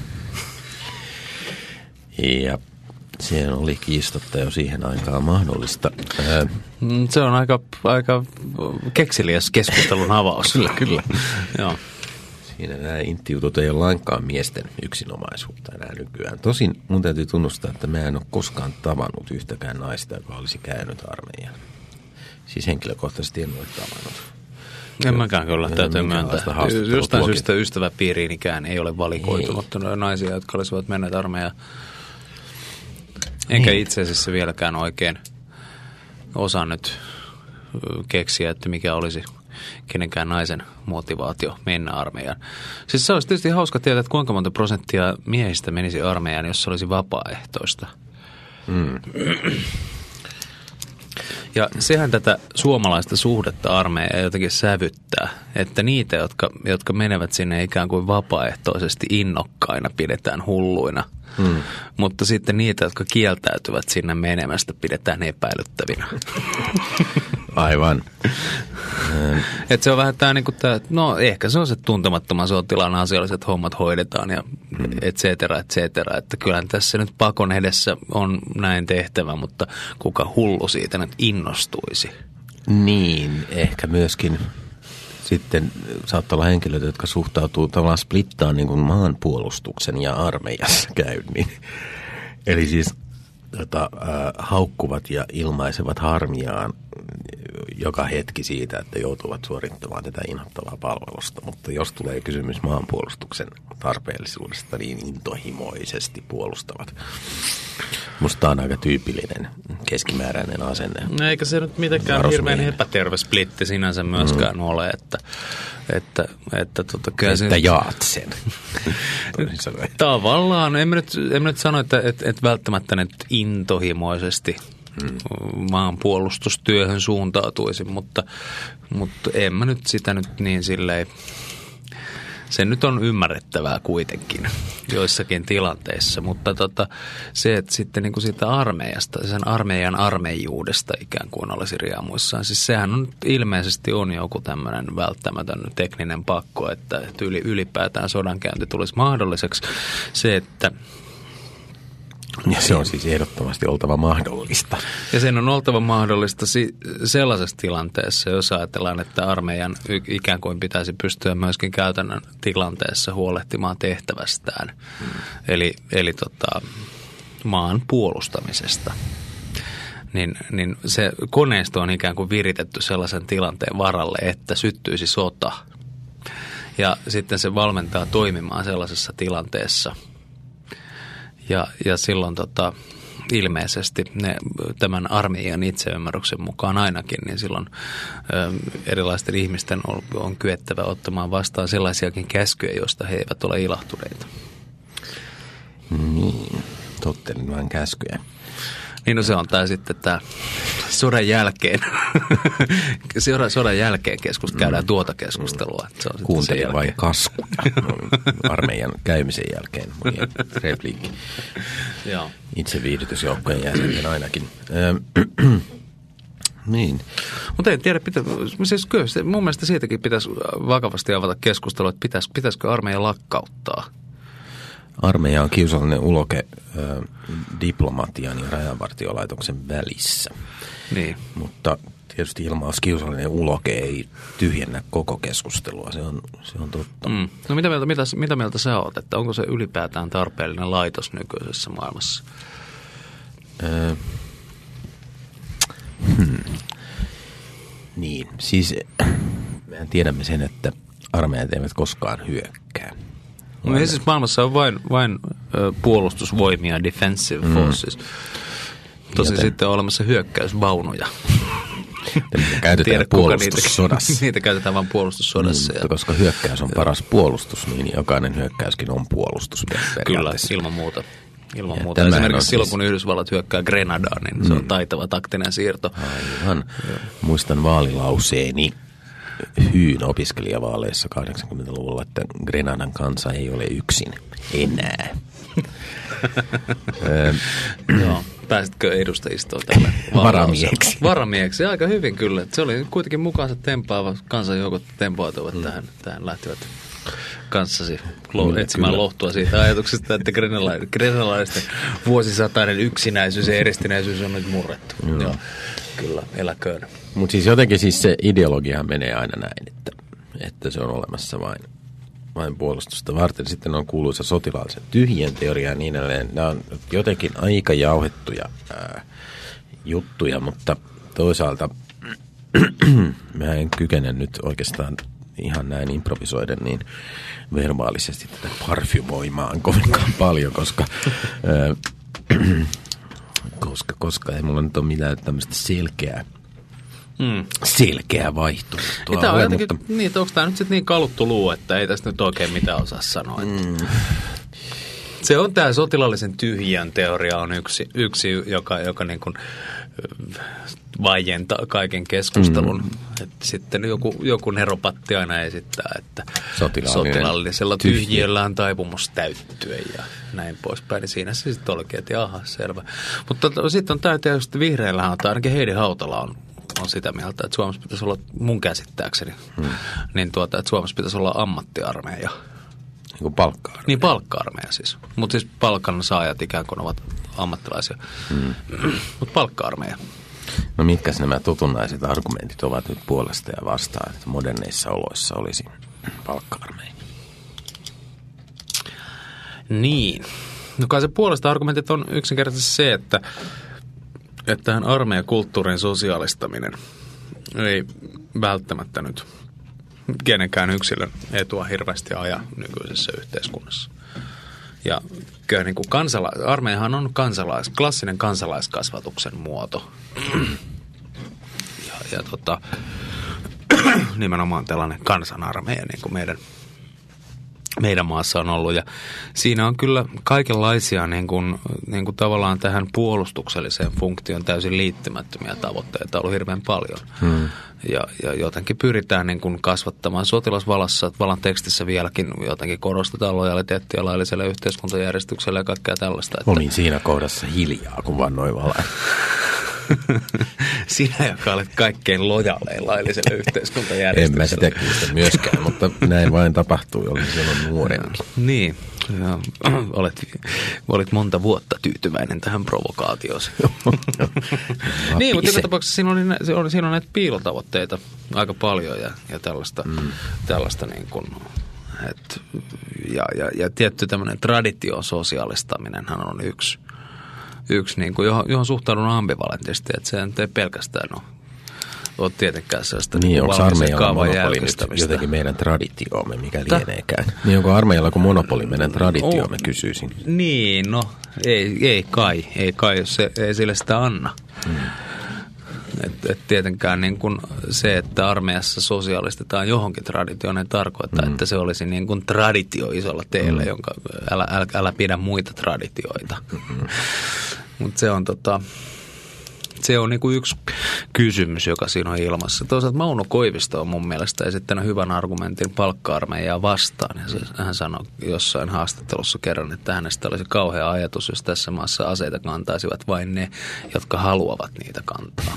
Ja se oli kiistatta jo siihen aikaan mahdollista.
Se on aika, aika kekseliäs keskustelun avaus.
Kyllä, kyllä.
Joo.
Siinä nämä intti-jutut ei ole lainkaan miesten yksinomaisuutta enää nykyään. Tosin mun täytyy tunnustaa, että mä en ole koskaan tavannut yhtäkään naista, joka olisi käynyt armeijan. Siis henkilökohtaisesti en ole tavannut.
En mäkään kyllä, täytyy myöntää. Jostain syystä ystäväpiiriinikään ei ole valikoitunut ei. naisia, jotka olisivat menneet armeijaan. Enkä itse asiassa vieläkään oikein osaa nyt keksiä, että mikä olisi kenenkään naisen motivaatio mennä armeijaan. Siis se olisi tietysti hauska tietää, että kuinka monta prosenttia miehistä menisi armeijaan, jos se olisi vapaaehtoista. Mm. Ja sehän tätä suomalaista suhdetta armeijaa jotenkin sävyttää, että niitä, jotka, jotka menevät sinne ikään kuin vapaaehtoisesti innokkaina, pidetään hulluina. Hmm. Mutta sitten niitä, jotka kieltäytyvät sinne menemästä, pidetään epäilyttävinä.
Aivan.
Että se on vähän tämä, niin kuin tämä, no ehkä se on se tuntemattoman sotilaan asialliset hommat hoidetaan ja hmm. et cetera, et cetera. Että kyllähän tässä nyt pakon edessä on näin tehtävä, mutta kuka hullu siitä nyt innostuisi?
Niin, ehkä myöskin sitten saattaa olla henkilöitä, jotka suhtautuu tavallaan splittaan niin kuin maanpuolustuksen ja armeijassa käynnin. Eli siis tota, äh, haukkuvat ja ilmaisevat harmiaan joka hetki siitä, että joutuvat suorittamaan tätä inhottavaa palvelusta. Mutta jos tulee kysymys maanpuolustuksen tarpeellisuudesta, niin intohimoisesti puolustavat. Musta on aika tyypillinen keskimääräinen asenne.
No eikä se nyt mitenkään hirveän epäterve splitti sinänsä myöskään mm. ole, että että, että, tota,
että se jaat sen.
Tavallaan, en mä nyt, en mä nyt sano, että et, et välttämättä nyt intohimoisesti hmm. maanpuolustustyöhön suuntautuisin, mutta, mutta en mä nyt sitä nyt niin silleen, se nyt on ymmärrettävää kuitenkin joissakin tilanteissa, mutta tota, se, että sitten niin kuin siitä armeijasta, sen armeijan armeijuudesta ikään kuin olisi riemuissaan, siis sehän on ilmeisesti on joku tämmöinen välttämätön tekninen pakko, että, että ylipäätään sodankäynti tulisi mahdolliseksi. Se, että
Ja se on siis ehdottomasti oltava mahdollista.
Ja sen on oltava mahdollista sellaisessa tilanteessa, jos ajatellaan, että armeijan ikään kuin pitäisi pystyä myöskin käytännön tilanteessa huolehtimaan tehtävästään. Hmm. Eli, eli tota, maan puolustamisesta. Niin, niin se koneisto on ikään kuin viritetty sellaisen tilanteen varalle, että syttyisi sota. Ja sitten se valmentaa toimimaan sellaisessa tilanteessa. Ja, ja silloin tota, ilmeisesti ne, tämän armeijan itseymmärryksen mukaan ainakin, niin silloin ö, erilaisten ihmisten on, on kyettävä ottamaan vastaan sellaisiakin käskyjä, joista he eivät ole ilahtuneita.
Niin, tottelin vain käskyjä.
Niin no se on tämä sitten tämä sodan jälkeen, sodan, sodan jälkeen keskus, käydään mm. tuota keskustelua.
Kuuntelin vain kaskuja armeijan käymisen jälkeen. Repliikki. Itse viihdytysjoukkojen jäsenten ainakin. Niin.
Mutta en tiedä, pitä, siis kyllä, mun mielestä siitäkin pitäisi vakavasti avata keskustelua, että pitäis, pitäisikö armeija lakkauttaa.
Armeija on kiusallinen uloke ö, diplomatian ja rajavartiolaitoksen välissä.
Niin.
Mutta tietysti ilmaus kiusallinen uloke ei tyhjennä koko keskustelua, se on, se on totta.
Mm. No mitä mieltä, mitä, mitä mieltä sä oot, että onko se ylipäätään tarpeellinen laitos nykyisessä maailmassa?
Ö, hmm. Niin, siis mehän tiedämme sen, että armeijat eivät koskaan hyökkää.
No ei siis maailmassa on vain, vain ö, puolustusvoimia, defensive forces. Mm. Tosin Joten... sitten on olemassa hyökkäysvaunuja.
Niitä käytetään Tiedä, puolustussodassa.
Niitä, niitä käytetään vain puolustussodassa.
Mm, ja... Koska hyökkäys on paras puolustus, niin jokainen hyökkäyskin on puolustus.
Kyllä, ilman muuta. Ilman muuta. Esimerkiksi silloin, siis... kun Yhdysvallat hyökkää Grenadaan, niin mm. se on taitava taktinen siirto.
Aivan. Muistan vaalilauseeni Hyyn opiskelijavaaleissa kahdeksankymmentäluvulla, että Grenadan kansa ei ole yksin enää.
Joo. Pääsitkö edustajistoon tällä
varamieksi?
Varamieksi, aika hyvin kyllä. Se oli kuitenkin mukaansa tempaava kansanjoukot tempoituvat mm. tähän, tähän lähtivät kanssasi lo- etsimään kyllä. lohtua siitä ajatuksesta, että grenalaisten vuosisatainen yksinäisyys ja eristinäisyys on nyt murrettu. Mm. Joo, kyllä, eläköön.
Mutta siis jotenkin siis se ideologiahan menee aina näin, että, että se on olemassa vain, vain puolustusta varten. Sitten on kuuluisa sotilaallisen tyhjien teoria ja niin edelleen. Nämä on jotenkin aika jauhettuja ää, juttuja, mutta toisaalta mä en kykene nyt oikeastaan ihan näin improvisoiden niin verbaalisesti tätä parfymoimaan kovinkaan paljon, koska, ää, koska, koska ei mulla nyt ole mitään tämmöistä selkeää Mm. selkeä vaihtoehtoa.
Tämä on jotenkin, mutta... niin, onko tämä nyt sitten niin kaluttu luu, että ei tästä nyt oikein mitään osaa sanoa. Mm. Se on tämä sotilaallisen tyhjän teoria on yksi, yksi joka, joka niin kuin vaientaa kaiken keskustelun. Mm. Että sitten joku, joku neropatti aina esittää, että sotilaallisella tyhjiöllä on taipumus täyttyä ja näin poispäin. Niin siinä se sitten olikin, että jaha, selvä. Mutta to, sitten on tämä tietysti vihreillähän on, ainakin Heidi Hautala on on sitä mieltä, että Suomessa pitäisi olla, mun käsittääkseni, hmm. niin tuota, että Suomessa pitäisi olla ammattiarmeija.
Niin kuin palkka-armeija.
Niin, palkka-armeija siis. Mutta siis palkan saajat ikään kuin ovat ammattilaisia. Hmm. Mutta palkka-armeija.
No mitkäs nämä tutunnaiset argumentit ovat nyt puolesta ja vastaan, että moderneissa oloissa olisi palkka-armeija?
Niin. No kai se puolesta argumentit on yksinkertaisesti se, että että tähän armeijakulttuurin sosiaalistaminen ei välttämättä nyt kenenkään yksilön etua hirveästi aja nykyisessä yhteiskunnassa. Ja kyllä niin kuin kansala- armeijahan on kansalais- klassinen kansalaiskasvatuksen muoto. Ja, ja tota, nimenomaan tällainen kansanarmeija, niin kuin meidän meidän maassa on ollut. Ja siinä on kyllä kaikenlaisia niin kuin, niin kuin tavallaan tähän puolustukselliseen funktioon täysin liittymättömiä tavoitteita ollut hirveän paljon. Hmm. Ja, ja jotenkin pyritään niin kuin kasvattamaan sotilasvalassa, että valan tekstissä vieläkin jotenkin korostetaan lojaliteettia lailliselle yhteiskuntajärjestykselle ja kaikkea tällaista. Että...
Olin siinä kohdassa hiljaa, kun vannoin valan.
Sinä, joka olet kaikkein lojaalein lailliselle yhteiskuntajärjestykselle.
En mä sitä kiistä myöskään, mutta näin vain tapahtui, olin silloin nuorempi.
Niin, ja, olet, olet monta vuotta tyytyväinen tähän provokaatioon. Niin, mutta joka tapauksessa siinä on, siinä on, siinä on näitä piilotavoitteita aika paljon ja, ja tällaista, mm. tällaista niin kuin, et, ja, ja, ja tietty tämmöinen traditiososiaalistaminenhan on yksi, yksi niin kuin, johon, johon suhtaudun ambivalentisti, että se ei pelkästään ole. Olet tietenkään sellaista
niin,
niin
onko armeijalla monopoli nyt jotenkin meidän traditioomme, mikä Täh? lieneekään? Niin onko armeijalla kuin monopoli meidän traditioomme, oh. kysyisin.
Niin, no ei, ei kai, ei kai, jos se, ei sille sitä anna. Hmm. Et, et tietenkään niin kuin se, että armeijassa sosiaalistetaan johonkin traditioon, ei tarkoita, hmm. että se olisi niin kuin traditio isolla teellä, hmm. jonka älä, älä, älä pidä muita traditioita. Hmm. Mutta se on tota... Se on niin kuin yksi kysymys, joka siinä on ilmassa. Toisaalta Mauno Koivisto on mun mielestä esittänyt hyvän argumentin palkka-armeijaa vastaan. Ja hän sanoi jossain haastattelussa kerran, että hänestä olisi kauhea ajatus, jos tässä maassa aseita kantaisivat vain ne, jotka haluavat niitä kantaa.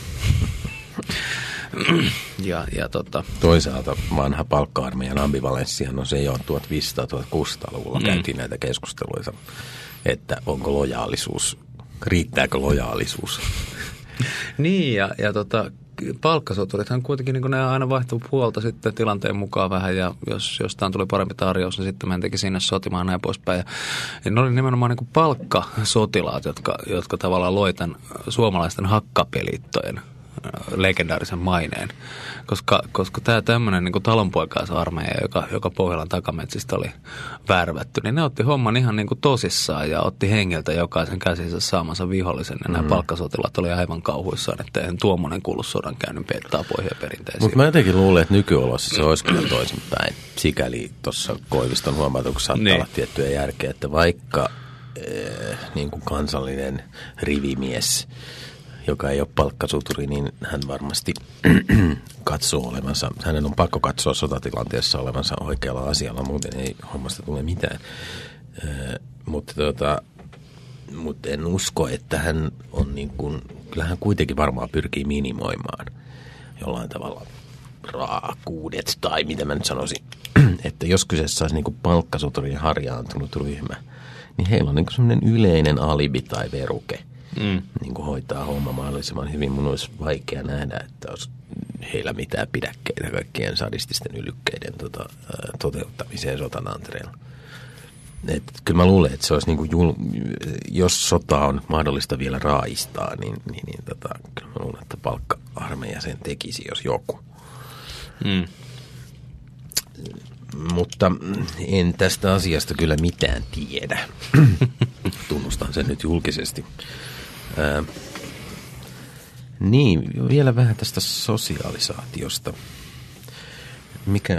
Ja, ja tota.
Toisaalta vanha palkka-armeijan ambivalenssihan on se jo tuhatviisisataa-tuhatkuusisataaluvulla mm. käytiin näitä keskusteluita, että onko lojaalisuus, riittääkö lojaalisuus.
Niin, ja, ja tota, palkkasoturithan kuitenkin niin ne aina vaihtui puolta sitten tilanteen mukaan vähän, ja jos jostain tuli parempi tarjous, niin sitten mentikin sinne sotimaan näin poispäin. Ja, ja ne oli nimenomaan niin kuin palkkasotilaat, jotka, jotka tavallaan loi tämän suomalaisten hakkapelittojen legendaarisen maineen, koska, koska tämä tämmöinen niin kuin talonpoikaisarmeija, joka, joka Pohjolan takametsistä oli värvätty, niin ne otti homman ihan niin kuin tosissaan ja otti hengiltä jokaisen käsinsä saamansa vihollisen. Ja mm. nämä palkkasotilaat oli aivan kauhuissaan, että eihän tuommoinen kuulu sodan käynnin tapoihin ja perinteisiin.
Mutta mä jotenkin luulen, että nykyolossa se olisi kyllä toisinpäin. Sikäli tuossa Koiviston huomautuksessa saattaa niin olla tiettyjä järkeä, että vaikka eh, niin kuin kansallinen rivimies, joka ei ole palkkasuturi, niin hän varmasti katsoo olevansa, hänen on pakko katsoa sotatilanteessa olevansa oikealla asialla, muuten ei hommasta tule mitään. Ö, mutta, tota, mutta en usko, että hän on niin kuin, kyllä hän kuitenkin varmaan pyrkii minimoimaan jollain tavalla raakuudet tai mitä mä nyt sanoisin, että jos kyseessä olisi niin kuin palkkasuturin harjaantunut ryhmä, niin heillä on niin kuin sellainen yleinen alibi tai veruke. Mm. Niin kuin hoitaa homma mahdollisimman hyvin. Mun olisi vaikea nähdä, että olisi heillä mitään pidäkkeitä kaikkien sadististen ylykkeiden tota, toteuttamiseen sotanantereella. Et, kyllä mä luulen, että se olisi niin kuin, jul, jos sota on mahdollista vielä raaistaa, niin, niin, niin tota, kyllä mä luulen, että palkka-armeija sen tekisi, jos joku. Mm. Mutta en tästä asiasta kyllä mitään tiedä. Tunnustan sen nyt julkisesti. Ää, niin, vielä vähän tästä sosialisaatiosta. Mikä,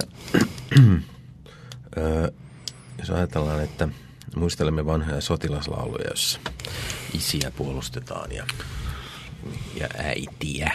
ää, jos ajatellaan, että muistelemme vanhoja sotilaslauluja, joissa isiä puolustetaan ja, ja äitiä.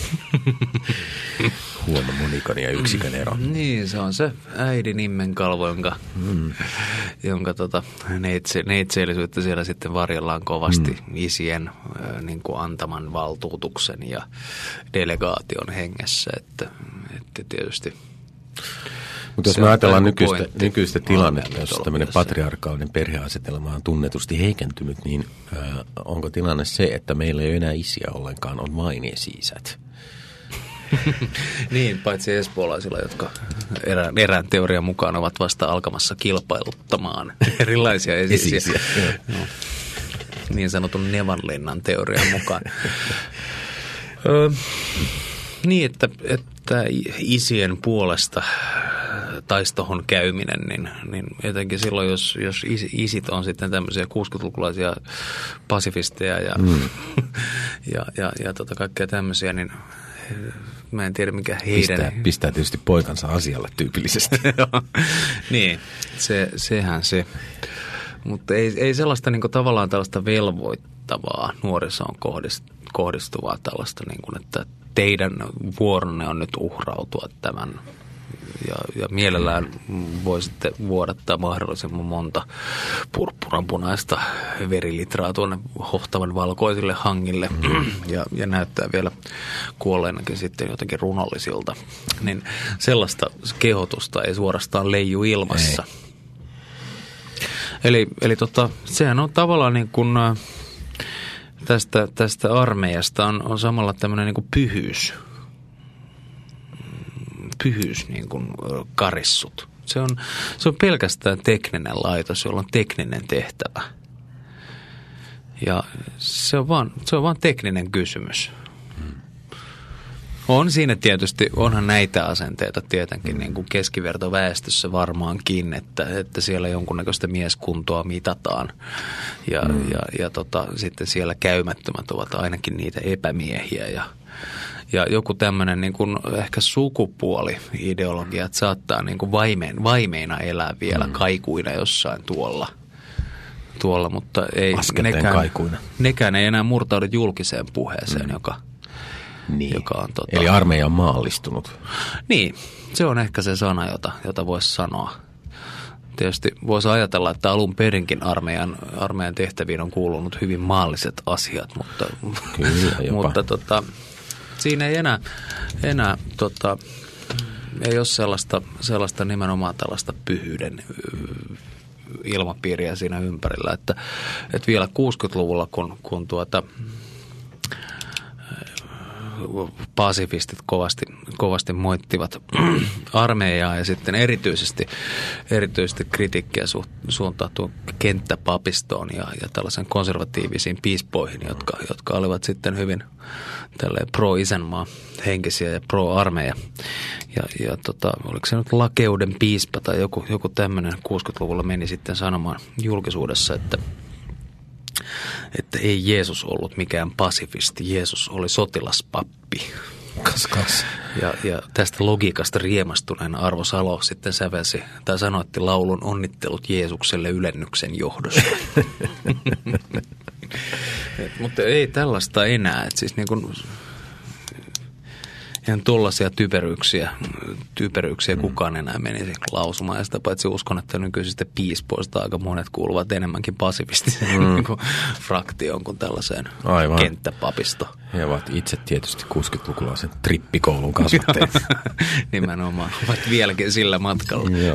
Huoma monikon ja yksikön ero.
Niin, se on se äidin immenkalvo, jonka, mm. jonka tota, neitse, neitseellisyyttä siellä sitten varjellaan kovasti mm. isien äh, niin kuin antaman valtuutuksen ja delegaation hengessä, että, että tietysti.
Mutta jos me ajatellaan nykyistä, nykyistä tilannetta, jos tämmöinen patriarkaalinen perheasetelma on tunnetusti heikentynyt, niin äh, onko tilanne se, että meillä ei ole enää isiä ollenkaan, on vain esi-isät?
Niin, paitsi espoolaisilla, jotka erään, erään teorian mukaan ovat vasta alkamassa kilpailuttamaan erilaisia esi-isiä. No, niin sanotun Nevanlinnan teorian mukaan. Ö, niin, että, että isien puolesta taistohon käyminen, niin, niin jotenkin silloin, jos, jos is, isit on sitten tämmöisiä kuusikymmentälukulaisia pasifisteja ja, mm. ja, ja, ja tota kaikkea tämmöisiä, niin mä en tiedä mikä heidän.
Pistää, pistää tietysti poikansa asialle tyypillisesti.
Niin, se, sehän se. Mutta ei, ei sellaista niin kuin, tavallaan tällaista velvoittavaa nuorisoon kohdistuvaa tällaista, niin kuin, että teidän vuoronne on nyt uhrautua tämän ja, ja mielellään voi sitten vuodattaa mahdollisimman monta purppuranpunaista verilitraa tuonne hohtavan valkoisille hangille mm. ja, ja näyttää vielä kuolleenakin sitten jotenkin runollisilta. Niin sellaista kehotusta ei suorastaan leiju ilmassa. Ei. Eli, eli tota, sehän on tavallaan niin kuin tästä, tästä armeijasta on, on samalla tämmöinen niin kuin pyhyys. Pyhyys niin kuin karissut. Se on, se on pelkästään tekninen laitos, jolla on tekninen tehtävä. Ja se on vaan, se on vaan tekninen kysymys. On siinä tietysti, onhan näitä asenteita tietenkin niin kuin keskivertoväestössä varmaankin, että, että siellä jonkunnäköistä mieskuntoa mitataan ja, mm. ja, ja tota, sitten siellä käymättömät ovat ainakin niitä epämiehiä ja, ja joku tämmöinen niin kuin ehkä sukupuoli-ideologia, että saattaa niin kuin vaimeen, vaimeina elää vielä mm. kaikuina jossain tuolla, tuolla mutta ei nekään,
kaikuina.
nekään ei enää murtaudu julkiseen puheeseen, mm. joka...
Niin.
Joka on, tota...
Eli armeija on maallistunut.
Niin, se on ehkä se sana, jota, jota voisi sanoa. Tietysti voisi ajatella, että alun perinkin armeijan, armeijan tehtäviin on kuulunut hyvin maalliset asiat, mutta,
Kyllä,
mutta tota, siinä ei enää, enää tota, ei ole sellaista, sellaista nimenomaan tällaista pyhyyden ilmapiiriä siinä ympärillä, että, että vielä kuusikymmentäluvulla, kun, kun tuota... pasifistit kovasti, kovasti moittivat armeijaa ja sitten erityisesti, erityisesti kritiikkiä su, suuntautui kenttäpapistoon ja, ja tällaisen konservatiivisiin piispoihin, jotka, jotka olivat sitten hyvin pro-isänmaa henkisiä ja pro-armeija. Ja, ja tota, oliko se nyt Lakeuden piispa tai joku, joku tämmöinen kuusikymmentäluvulla meni sitten sanomaan julkisuudessa, että että ei Jeesus ollut mikään pasifisti, Jeesus oli sotilaspappi.
Kas, kas.
Ja, ja tästä logiikasta riemastuneen Arvo Salo sitten sävelsi tai sanoitti laulun onnittelut Jeesukselle ylennyksen johdosta. Et, mutta ei tällaista enää, että siis niin kuin... Eihän tuollaisia typeryyksiä, typeryyksiä mm. kukaan enää menisi lausumaan. Ja sitä paitsi uskon, että nykyisistä piispoista aika monet kuuluvat enemmänkin pasifistiseen mm. niin kuin fraktioon kuin tällaiseen Aivan. kenttäpapisto.
He ovat itse tietysti kuusikymmentälukulaisen trippikoulun kasvatteet.
Nimenomaan. Ovat vieläkin sillä matkalla.
Joo.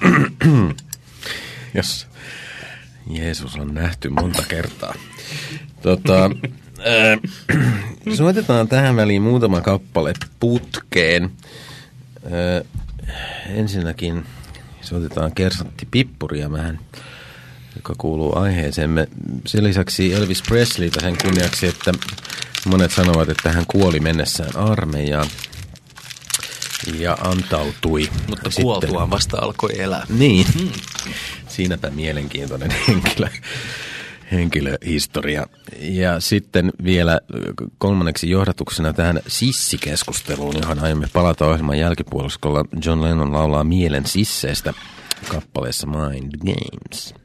Jos Jeesus on nähty monta kertaa. Tota... Äh, soitetaan tähän väliin muutama kappale putkeen. Äh, ensinnäkin soitetaan Kersantti Pippuria vähän, joka kuuluu aiheeseemme. Sen lisäksi Elvis Presleytä sen kunniaksi, että monet sanovat, että hän kuoli mennessään armeijaan ja antautui.
Mutta kuoltuaan vasta alkoi elää.
Niin, hmm. Siinäpä mielenkiintoinen henkilö. henkilöhistoria. Ja sitten vielä kolmanneksi johdatuksena tähän sissikeskusteluun, johon aiomme palata ohjelman jälkipuoliskolla. John Lennon laulaa mielen sisseistä kappaleessa Mind Games.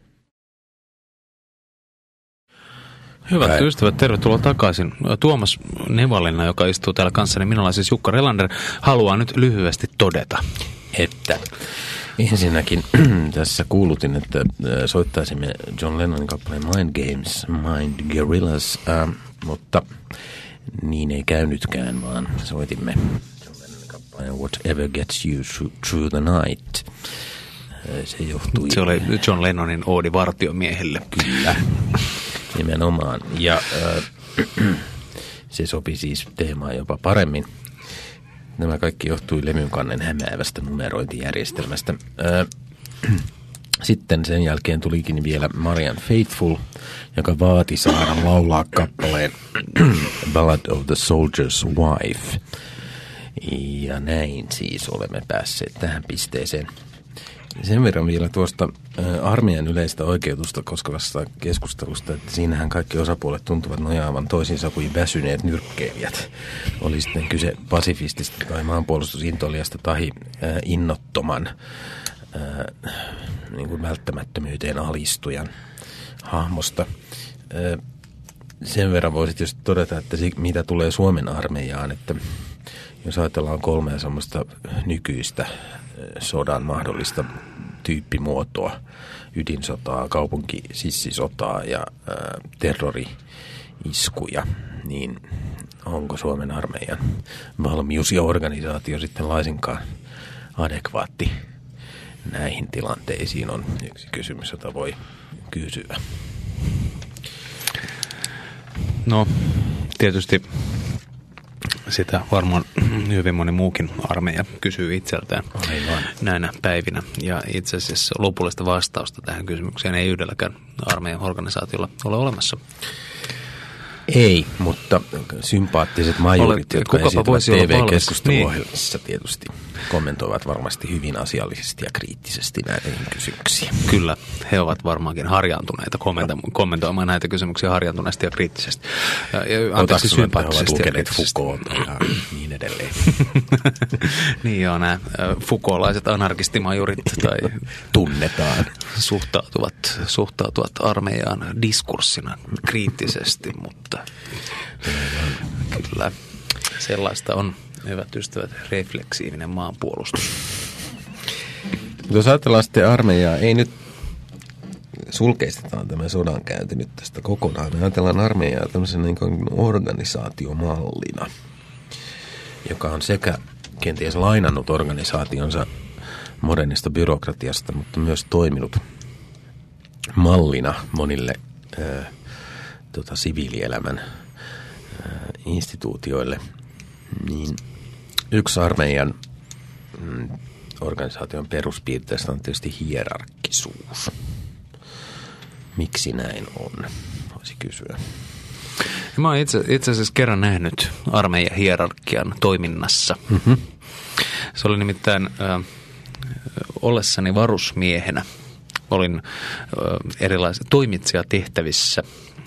Hyvät Päin. ystävät, tervetuloa takaisin. Tuomas Nevalinna, joka istuu täällä kanssani, minulla on siis Jukka Relander, haluaa nyt lyhyesti todeta, että...
Ensinnäkin tässä kuulutin, että soittaisimme John Lennonin kappaleen Mind Games, Mind Gorillas, äh, mutta niin ei käynytkään, vaan soitimme John Lennonin kappaleen Whatever Gets You Through the Night. Se johtui...
Se oli John Lennonin oodi vartiomiehelle.
Kyllä, nimenomaan. Ja äh, se sopi siis teemaan jopa paremmin. Nämä kaikki johtui levynkannen hämäävästä numerointijärjestelmästä. Sitten sen jälkeen tulikin vielä Marian Faithfull, joka vaati saada laulaa kappaleen Ballad of the Soldier's Wife. Ja näin siis olemme päässeet tähän pisteeseen. Sen verran vielä tuosta armeijan yleistä oikeutusta koskevasta keskustelusta, että siinähän kaikki osapuolet tuntuvat nojaavan toisiinsa kuin väsyneet nyrkkeilijät. Oli sitten kyse pasifistista tai maanpuolustusintoliasta tai äh, innottoman äh, niin kuin välttämättömyyteen alistujan hahmosta. Äh, sen verran voisi tietysti todeta, että se, mitä tulee Suomen armeijaan, että jos ajatellaan kolmea semmoista nykyistä sodan mahdollista tyyppimuotoa, ydinsotaa, kaupunkisissisotaa ja ää, terrori-iskuja, niin onko Suomen armeijan valmius ja organisaatio sitten laisinkaan adekvaatti näihin tilanteisiin, on yksi kysymys, jota voi kysyä.
No, tietysti sitä varmaan hyvin moni muukin armeija kysyy itseltään
Aivan.
näinä päivinä. Ja itse asiassa lopullista vastausta tähän kysymykseen ei yhdelläkään armeijan organisaatiolla ole olemassa.
Ei, mutta sympaattiset majurit,
Olet,
jotka
esiintyvät
T V-keskusteluohjelmissa niin. tietysti kommentoivat varmasti hyvin asiallisesti ja kriittisesti näihin kysymyksiin.
Kyllä, he ovat varmaankin harjaantuneita kommentoimaan näitä kysymyksiä harjaantuneesti ja kriittisesti. Ja, ja anteeksi, sympaattisesti ja kriittisesti.
Foucaulta ja niin edelleen.
Niin joo, nämä Foucaultlaiset anarkistimajurit tai
tunnetaan.
Suhtautuvat, suhtautuvat armeijaan diskurssina kriittisesti, mutta kyllä sellaista on, hyvät ystävät, refleksiivinen maanpuolustus.
Jos ajatellaan sitten armeijaa, ei nyt sulkeistetaan tämä sodankäynti nyt tästä kokonaan. Ajatellaan armeijaa tämmöisen niin kuin organisaatiomallina, joka on sekä kenties lainannut organisaationsa modernista byrokratiasta, mutta myös toiminut mallina monille ää, tota, siviilielämän ää, instituutioille. Niin yksi armeijan mm, organisaation peruspiirteistä on tietysti hierarkkisuus. Miksi näin on, voisi kysyä.
Mä oon itse, itse asiassa kerran nähnyt armeijan hierarkian toiminnassa.
Mm-hmm.
Se oli nimittäin äh, ollessani varusmiehenä. Olin äh, erilaisissa toimitsijatehtävissä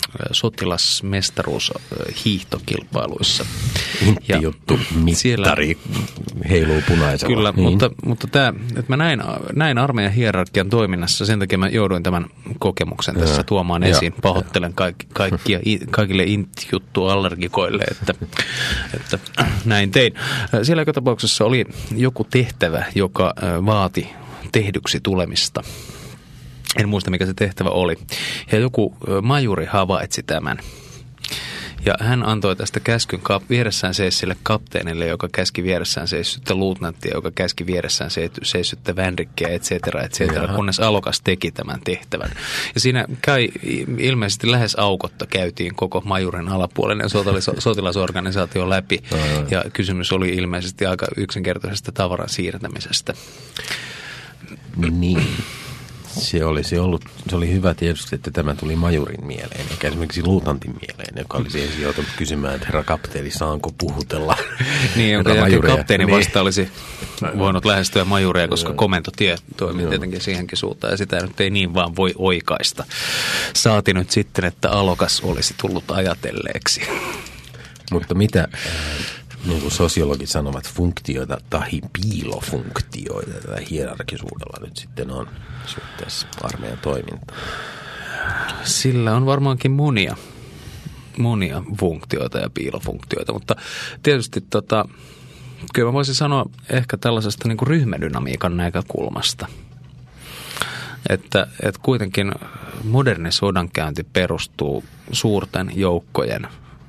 sotilasmestaruushiihtokilpailuissa.
Intti juttu, mittari heiluu punaisella.
Kyllä,
niin.
mutta, mutta tämä, että mä näin, näin armeijan hierarkian toiminnassa, sen takia mä jouduin tämän kokemuksen tässä ja, tuomaan esiin. Ja, Pahoittelen kaikki, kaikkia, kaikille intti-juttu-allergikoille, että, että näin tein. Siellä joka tapauksessa oli joku tehtävä, joka vaati tehdyksi tulemista. En muista, mikä se tehtävä oli. Ja joku majuri havaitsi tämän. Ja hän antoi tästä käskyn kap- vieressään seissylle kapteenille, joka käski vieressään seissyttä luutnanttia, joka käski vieressään seissyttä vänrikkiä, et cetera, et cetera, kunnes Alokas teki tämän tehtävän. Ja siinä käy, ilmeisesti lähes aukotta käytiin koko majurin alapuolinen sotilas- sotilasorganisaatio läpi. Ja kysymys oli ilmeisesti aika yksinkertaisesta tavaran siirtämisestä.
Niin. Se olisi ollut, se oli hyvä tietysti, että tämä tuli majurin mieleen, eikä esimerkiksi luutantin mieleen, joka olisi ensin joutunut kysymään, että herra kapteeni, saanko puhutella?
Niin, jonka jälkeen kapteenin niin. vasta olisi voinut lähestyä majuria, koska komentotie toimii tietenkin siihenkin suuntaan, ja sitä nyt ei niin vaan voi oikaista. Saati nyt sitten, että Alokas olisi tullut ajatelleeksi.
Mutta mitä... niin kuin sosiologit sanovat, funktioita tai piilofunktioita tätä hierarkisuudella nyt sitten on suhteessa armeijan toimintaan?
Sillä on varmaankin monia, monia funktioita ja piilofunktioita, mutta tietysti tota, kyllä mä voisin sanoa ehkä tällaisesta niin kuin ryhmädynamiikan näkökulmasta, että, että kuitenkin moderni sodankäynti perustuu suurten joukkojen.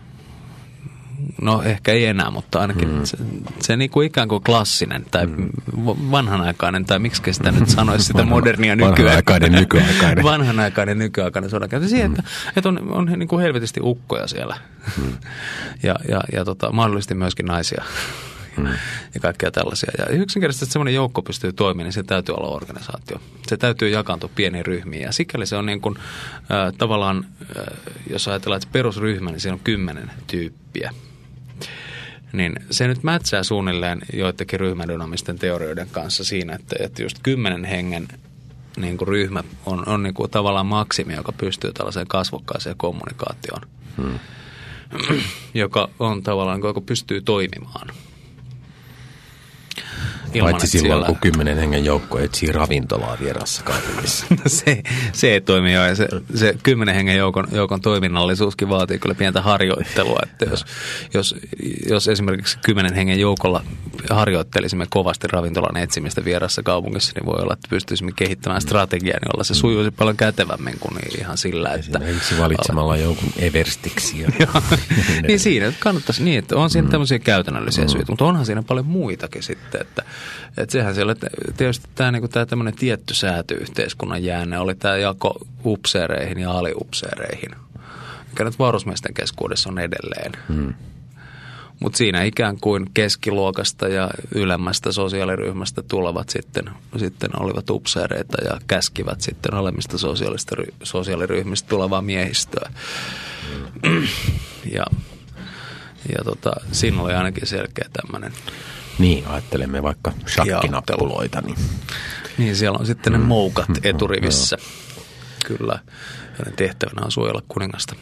No ehkä ei enää, mutta ainakin mm. se, se niin kuin ikään kuin klassinen tai mm. vanhanaikainen, tai miksi sitä nyt sanoisi sitä Vanha, modernia nykyaikainen.
nykyaikainen.
Vanhanaikainen nykyaikainen sodankäynti. Siihen, mm. että, että on, on niin kuin helvetisti ukkoja siellä mm. ja, ja, ja tota, mahdollisesti myöskin naisia mm. ja kaikkea tällaisia. Ja yksinkertaisesti, että semmoinen joukko pystyy toimimaan, niin se täytyy olla organisaatio. Se täytyy jakaantua pieniin ryhmiin. Ja sikäli se on niin kuin, äh, tavallaan, äh, jos ajatellaan, että perusryhmä, niin siinä on kymmenen tyyppiä. Niin se nyt mätsää suunnilleen joidenkin ryhmädynamisten teorioiden kanssa siinä, että, että just kymmenen hengen niin kuin ryhmä on, on niin kuin tavallaan maksimi, joka pystyy tällaiseen kasvokkaaseen kommunikaatioon, hmm. joka on tavallaan, joka pystyy toimimaan. Ilman,
Paitsi silloin,
siellä...
kun kymmenen hengen joukko etsii ravintolaa vierassa kaupungissa.
se, se ei toimi jo. Se, se kymmenen hengen joukon, joukon toiminnallisuuskin vaatii kyllä pientä harjoittelua. Että jos, jos, jos esimerkiksi kymmenen hengen joukolla harjoittelisimme kovasti ravintolan etsimistä vierassa kaupungissa, niin voi olla, että pystyisimme kehittämään strategiaa, jolla se sujuisi paljon kätevämmin kuin ihan sillä, että...
Esimerkiksi valitsemalla jonkun everstiksi.
Niin siinä kannattaisi niin, että on siinä tämmöisiä käytännöllisiä syitä, mutta onhan siinä paljon muitakin sitten, että, että sehän siellä, tietysti tämä, niin tämä tämmöinen tietty säätyyhteiskunnan jäänne oli tämä jako upseereihin ja aliupseereihin, mikä nyt varusmiesten keskuudessa on edelleen. Hmm. Mutta siinä ikään kuin keskiluokasta ja ylemmästä sosiaaliryhmästä tulevat sitten, sitten olivat upseereita ja käskivät sitten alemmista sosiaaliryhmistä tulevaa miehistöä. Hmm. Ja, ja tota, siinä oli ainakin selkeä tämmöinen.
Niin, ajattelemme vaikka shakkinappuloita. Niin.
niin, siellä on sitten ne moukat eturivissä. Kyllä, ja tehtävänä on suojella kuningasta.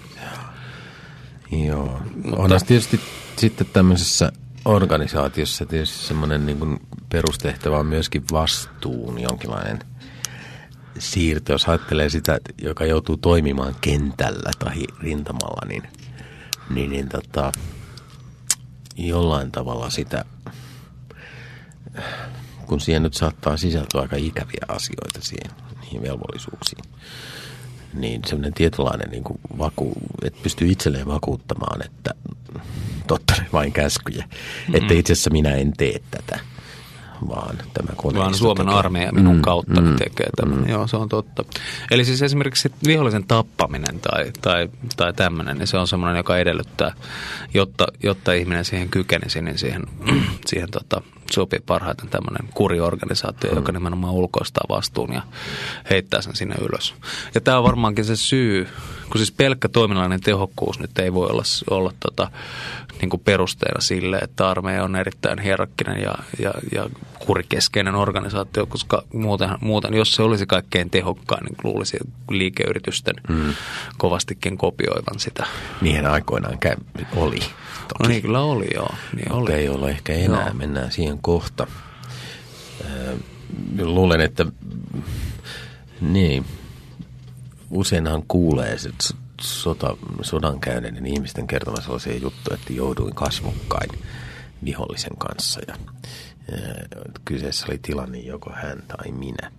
Joo, mutta onhan tietysti sitten tämmöisessä organisaatiossa tietysti semmoinen niin kuin perustehtävä on myöskin vastuun jonkinlainen siirto. Jos ajattelee sitä, joka joutuu toimimaan kentällä tai rintamalla, niin, niin, niin tota, jollain tavalla sitä, kun siihen nyt saattaa sisältyä aika ikäviä asioita siihen, niihin velvollisuuksiin, niin semmoinen tietynlainen niin kuin vaku, että pystyy itselleen vakuuttamaan, että totta vain käskyjä, mm-hmm. että itse asiassa minä en tee tätä, vaan tämä koneisto
vaan Suomen tekee. Armeija minun mm, kautta mm, tekee tämän. Mm. Joo, se on totta. Eli siis esimerkiksi vihollisen tappaminen tai, tai, tai tämmöinen, niin se on semmoinen, joka edellyttää, jotta, jotta ihminen siihen kykenisi, niin siihen, siihen tota, sopii parhaiten tämmöinen kuriorganisaatio, mm. joka nimenomaan ulkoistaa vastuun ja heittää sen sinne ylös. Ja tämä on varmaankin se syy, kun siis pelkkä toiminnallinen tehokkuus nyt ei voi olla, olla tota, niin kuin perusteena sille, että armeija on erittäin hierarkkinen ja, ja, ja kurikeskeinen organisaatio, koska muuten, muuten, jos se olisi kaikkein tehokkain, niin luulisi liikeyritysten mm. kovastikin kopioivan sitä.
Niinhän aikoinaan käy, oli. Toki.
No niin, kyllä oli, joo. Niin
oli. Ei ole ehkä enää, joo. Mennään siihen kohta. Äh, luulen, että niin, useinhan kuulee sota, sodan käyneiden ihmisten kertomaan sellaisia juttuja, että jouduin kasvokkain vihollisen kanssa ja äh, kyseessä oli tilanne joko hän tai minä.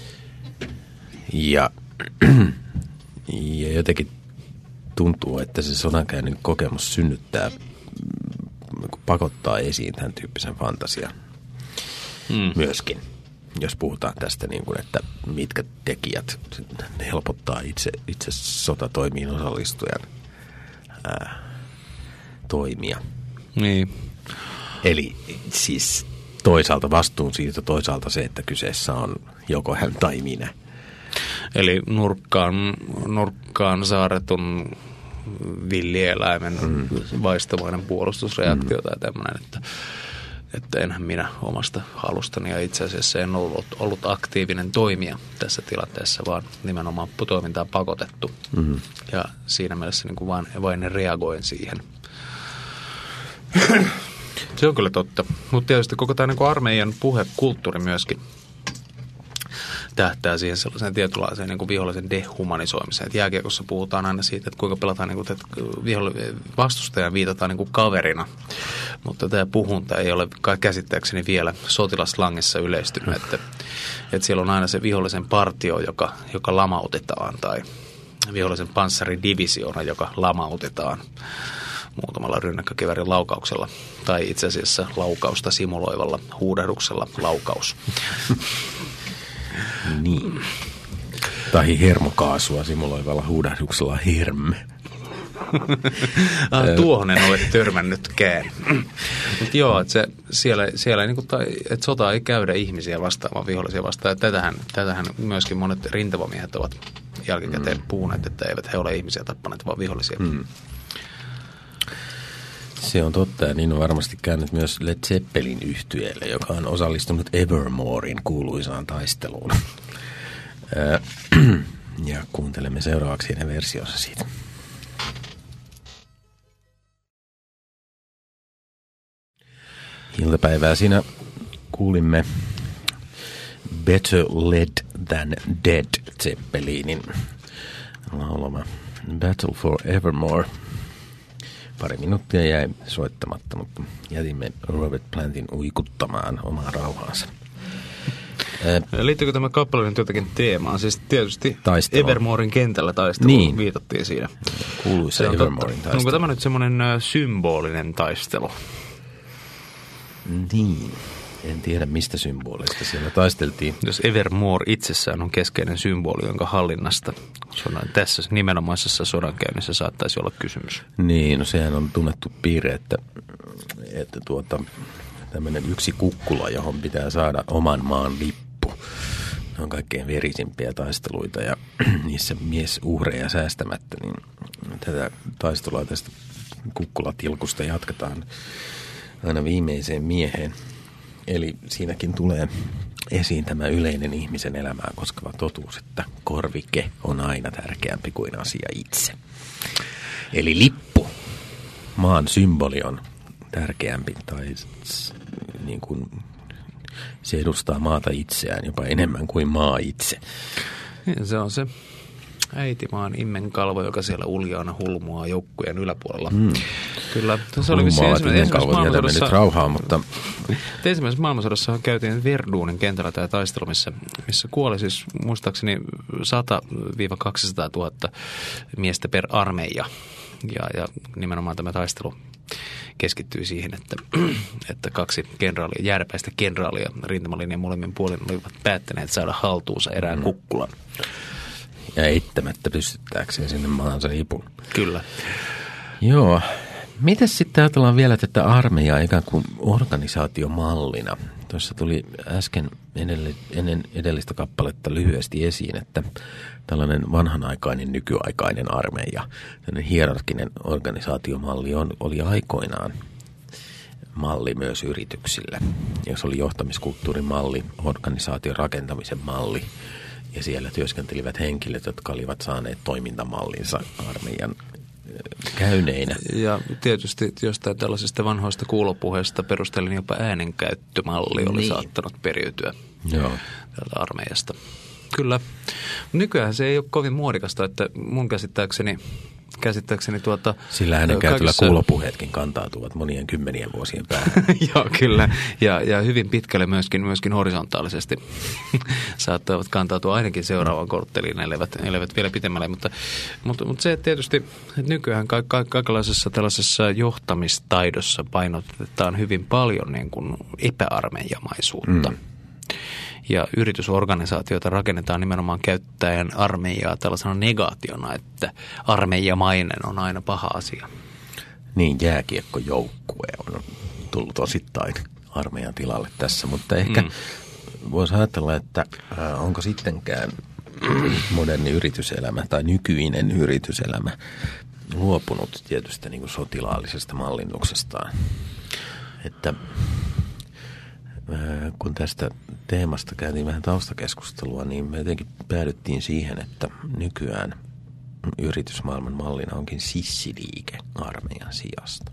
Ja, ja jotenkin tuntuu, että se sodankäynnin kokemus synnyttää, pakottaa esiin tämän tyyppisen fantasian mm. myöskin. Jos puhutaan tästä, niin kuin, että mitkä tekijät helpottaa itse, itse sotatoimiin osallistujan ää, toimia.
Niin.
Eli siis toisaalta vastuunsiirto, toisaalta se, että kyseessä on joko hän tai minä.
Eli nurkkaan, nurkkaan saaretun villieläimen mm. vaistomainen puolustusreaktio mm. tai tämmöinen, että, että enhän minä omasta halustani ja itse asiassa en ollut, ollut aktiivinen toimija tässä tilanteessa, vaan nimenomaan toimintaan pakotettu. Mm. Ja siinä mielessä niin kuin vain, vain reagoin siihen. Se on kyllä totta. Mutta tietysti koko tämä niin kuin armeijan puhekulttuuri myöskin tähtää siihen sellaiseen tietynlaiseen niin kuin vihollisen dehumanisoimiseen. Et jääkiekossa puhutaan aina siitä, että kuinka pelataan, niin kuin, että vastustajan viitataan niin kuin kaverina. Mutta tämä puhunta ei ole käsittääkseni vielä sotilaslangissa yleistynyt. Että, että siellä on aina se vihollisen partio, joka, joka lamautetaan, tai vihollisen panssaridivisioona, joka lamautetaan muutamalla rynnäkkökiväärin laukauksella. Tai itse asiassa laukausta simuloivalla huudahduksella laukaus.
Niin. Tai hermokaasua simuloivalla huudahduksella herm.
ah, tuohon en ole törmännytkään. Mutta joo, että se, siellä, siellä niin kuin, tai, että sota ei käydä ihmisiä vastaan, vaan vihollisia vastaan. Tätähän, tätähän myöskin monet rintamamiehet ovat jälkikäteen mm. puhuneet, että eivät he ole ihmisiä tappaneet, vaan vihollisia. Mm.
Se on totta, ja niin on varmasti käynyt myös Led Zeppelin -yhtyeelle, joka on osallistunut Evermorein kuuluisaan taisteluun. Ja kuuntelemme seuraavaksi heidän versionsa siitä. Iltapäivää siinä kuulimme Better Led Than Dead Zeppelinin laulama Battle for Evermore. Pari minuuttia jäi soittamatta, mutta jätimme Robert Plantin uikuttamaan omaa rauhaansa.
Liittyykö tämä kappale nyt jotakin teemaan? Siis tietysti
taistelu.
Evermoren kentällä taistelu niin. Viitattiin siinä.
Kuuluisa Evermoren taistelu.
Onko tämä nyt semmoinen symbolinen taistelu?
Niin. En tiedä mistä symbolista siellä taisteltiin.
Jos Evermore itsessään on keskeinen symboli, jonka hallinnasta sodan, tässä nimenomaisessa sodankäynnissä saattaisi olla kysymys.
Niin, no sehän on tunnettu piirre, että, että tuota, tämmöinen yksi kukkula, johon pitää saada oman maan lippu. Ne on kaikkein verisimpiä taisteluita ja niissä miesuhreja säästämättä, niin tätä taistelua tästä kukkulatilkusta jatketaan aina viimeiseen mieheen. Eli siinäkin tulee esiin tämä yleinen ihmisen elämää koskeva totuus, että korvike on aina tärkeämpi kuin asia itse. Eli lippu, maan symboli on tärkeämpi tai niin kuin se edustaa maata itseään jopa enemmän kuin maa itse.
Se on se äitimaan immenkalvo, joka siellä uljaana hulmuaa joukkueen yläpuolella. Mm. Kyllä. Se oli vissiin ensimmäisessä maailmansodassa.
Rauhaa, mutta
ensimmäisessä maailmansodassa käytiin Verdunin kentällä tämä taistelu, missä, missä kuoli siis muistaakseni sata kaksisataa tuhatta miestä per armeija. Ja, ja nimenomaan tämä taistelu keskittyi siihen, että, että kaksi kenraalia, jääräpäistä kenraalia rintamalinjan molemmin puolin olivat päättäneet saada haltuunsa erään mm. kukkulan.
Ja eittämättä pystyttääkseen sinne maansa lipun.
Kyllä.
Joo. Mites sitten ajatellaan vielä tätä armeijaa ikään kuin organisaatiomallina? Tuossa tuli äsken ennen edellistä kappaletta lyhyesti esiin, että tällainen vanhanaikainen, nykyaikainen armeija, tällainen hierarkinen organisaatiomalli on, oli aikoinaan malli myös yrityksille. Ja se oli johtamiskulttuurin malli, organisaation rakentamisen malli. Ja siellä työskentelivät henkilöt, jotka olivat saaneet toimintamallinsa armeijan käyneinä.
Ja tietysti jostain tällaisista vanhoista kuulopuheista perustelin jopa äänenkäyttömalli oli niin saattanut periytyä
Joo.
tältä armeijasta. Kyllä. Nykyään se ei ole kovin muodikasta, että mun käsittääkseni käsittääkseni tuota
sillä hänen käytöllä kaikissa kuulopuheetkin kantautuvat monien kymmenien vuosien päähän.
Joo, kyllä. Ja, ja hyvin pitkälle myöskin, myöskin horisontaalisesti saattavat kantautua ainakin seuraavan kortteliin, elävät, elävät vielä pitemmälle. Mutta, mutta, mutta se tietysti, että nykyään ka- ka- kaikenlaisessa tällaisessa johtamistaidossa painotetaan hyvin paljon niin kuin epäarmeijamaisuutta. Mm. Ja yritysorganisaatioita rakennetaan nimenomaan käyttäen armeijaa tällaisena negaationa, että armeijamainen on aina paha asia.
Niin, jääkiekkojoukkue on tullut osittain armeijan tilalle tässä, mutta ehkä mm. voisi ajatella, että onko sittenkään moderni yrityselämä tai nykyinen yrityselämä luopunut tietystä niin kuin sotilaallisesta mallinnuksestaan, että kun tästä teemasta käytiin vähän taustakeskustelua, niin me jotenkin päädyttiin siihen, että nykyään yritysmaailman mallina onkin sissiliike armeijan sijasta.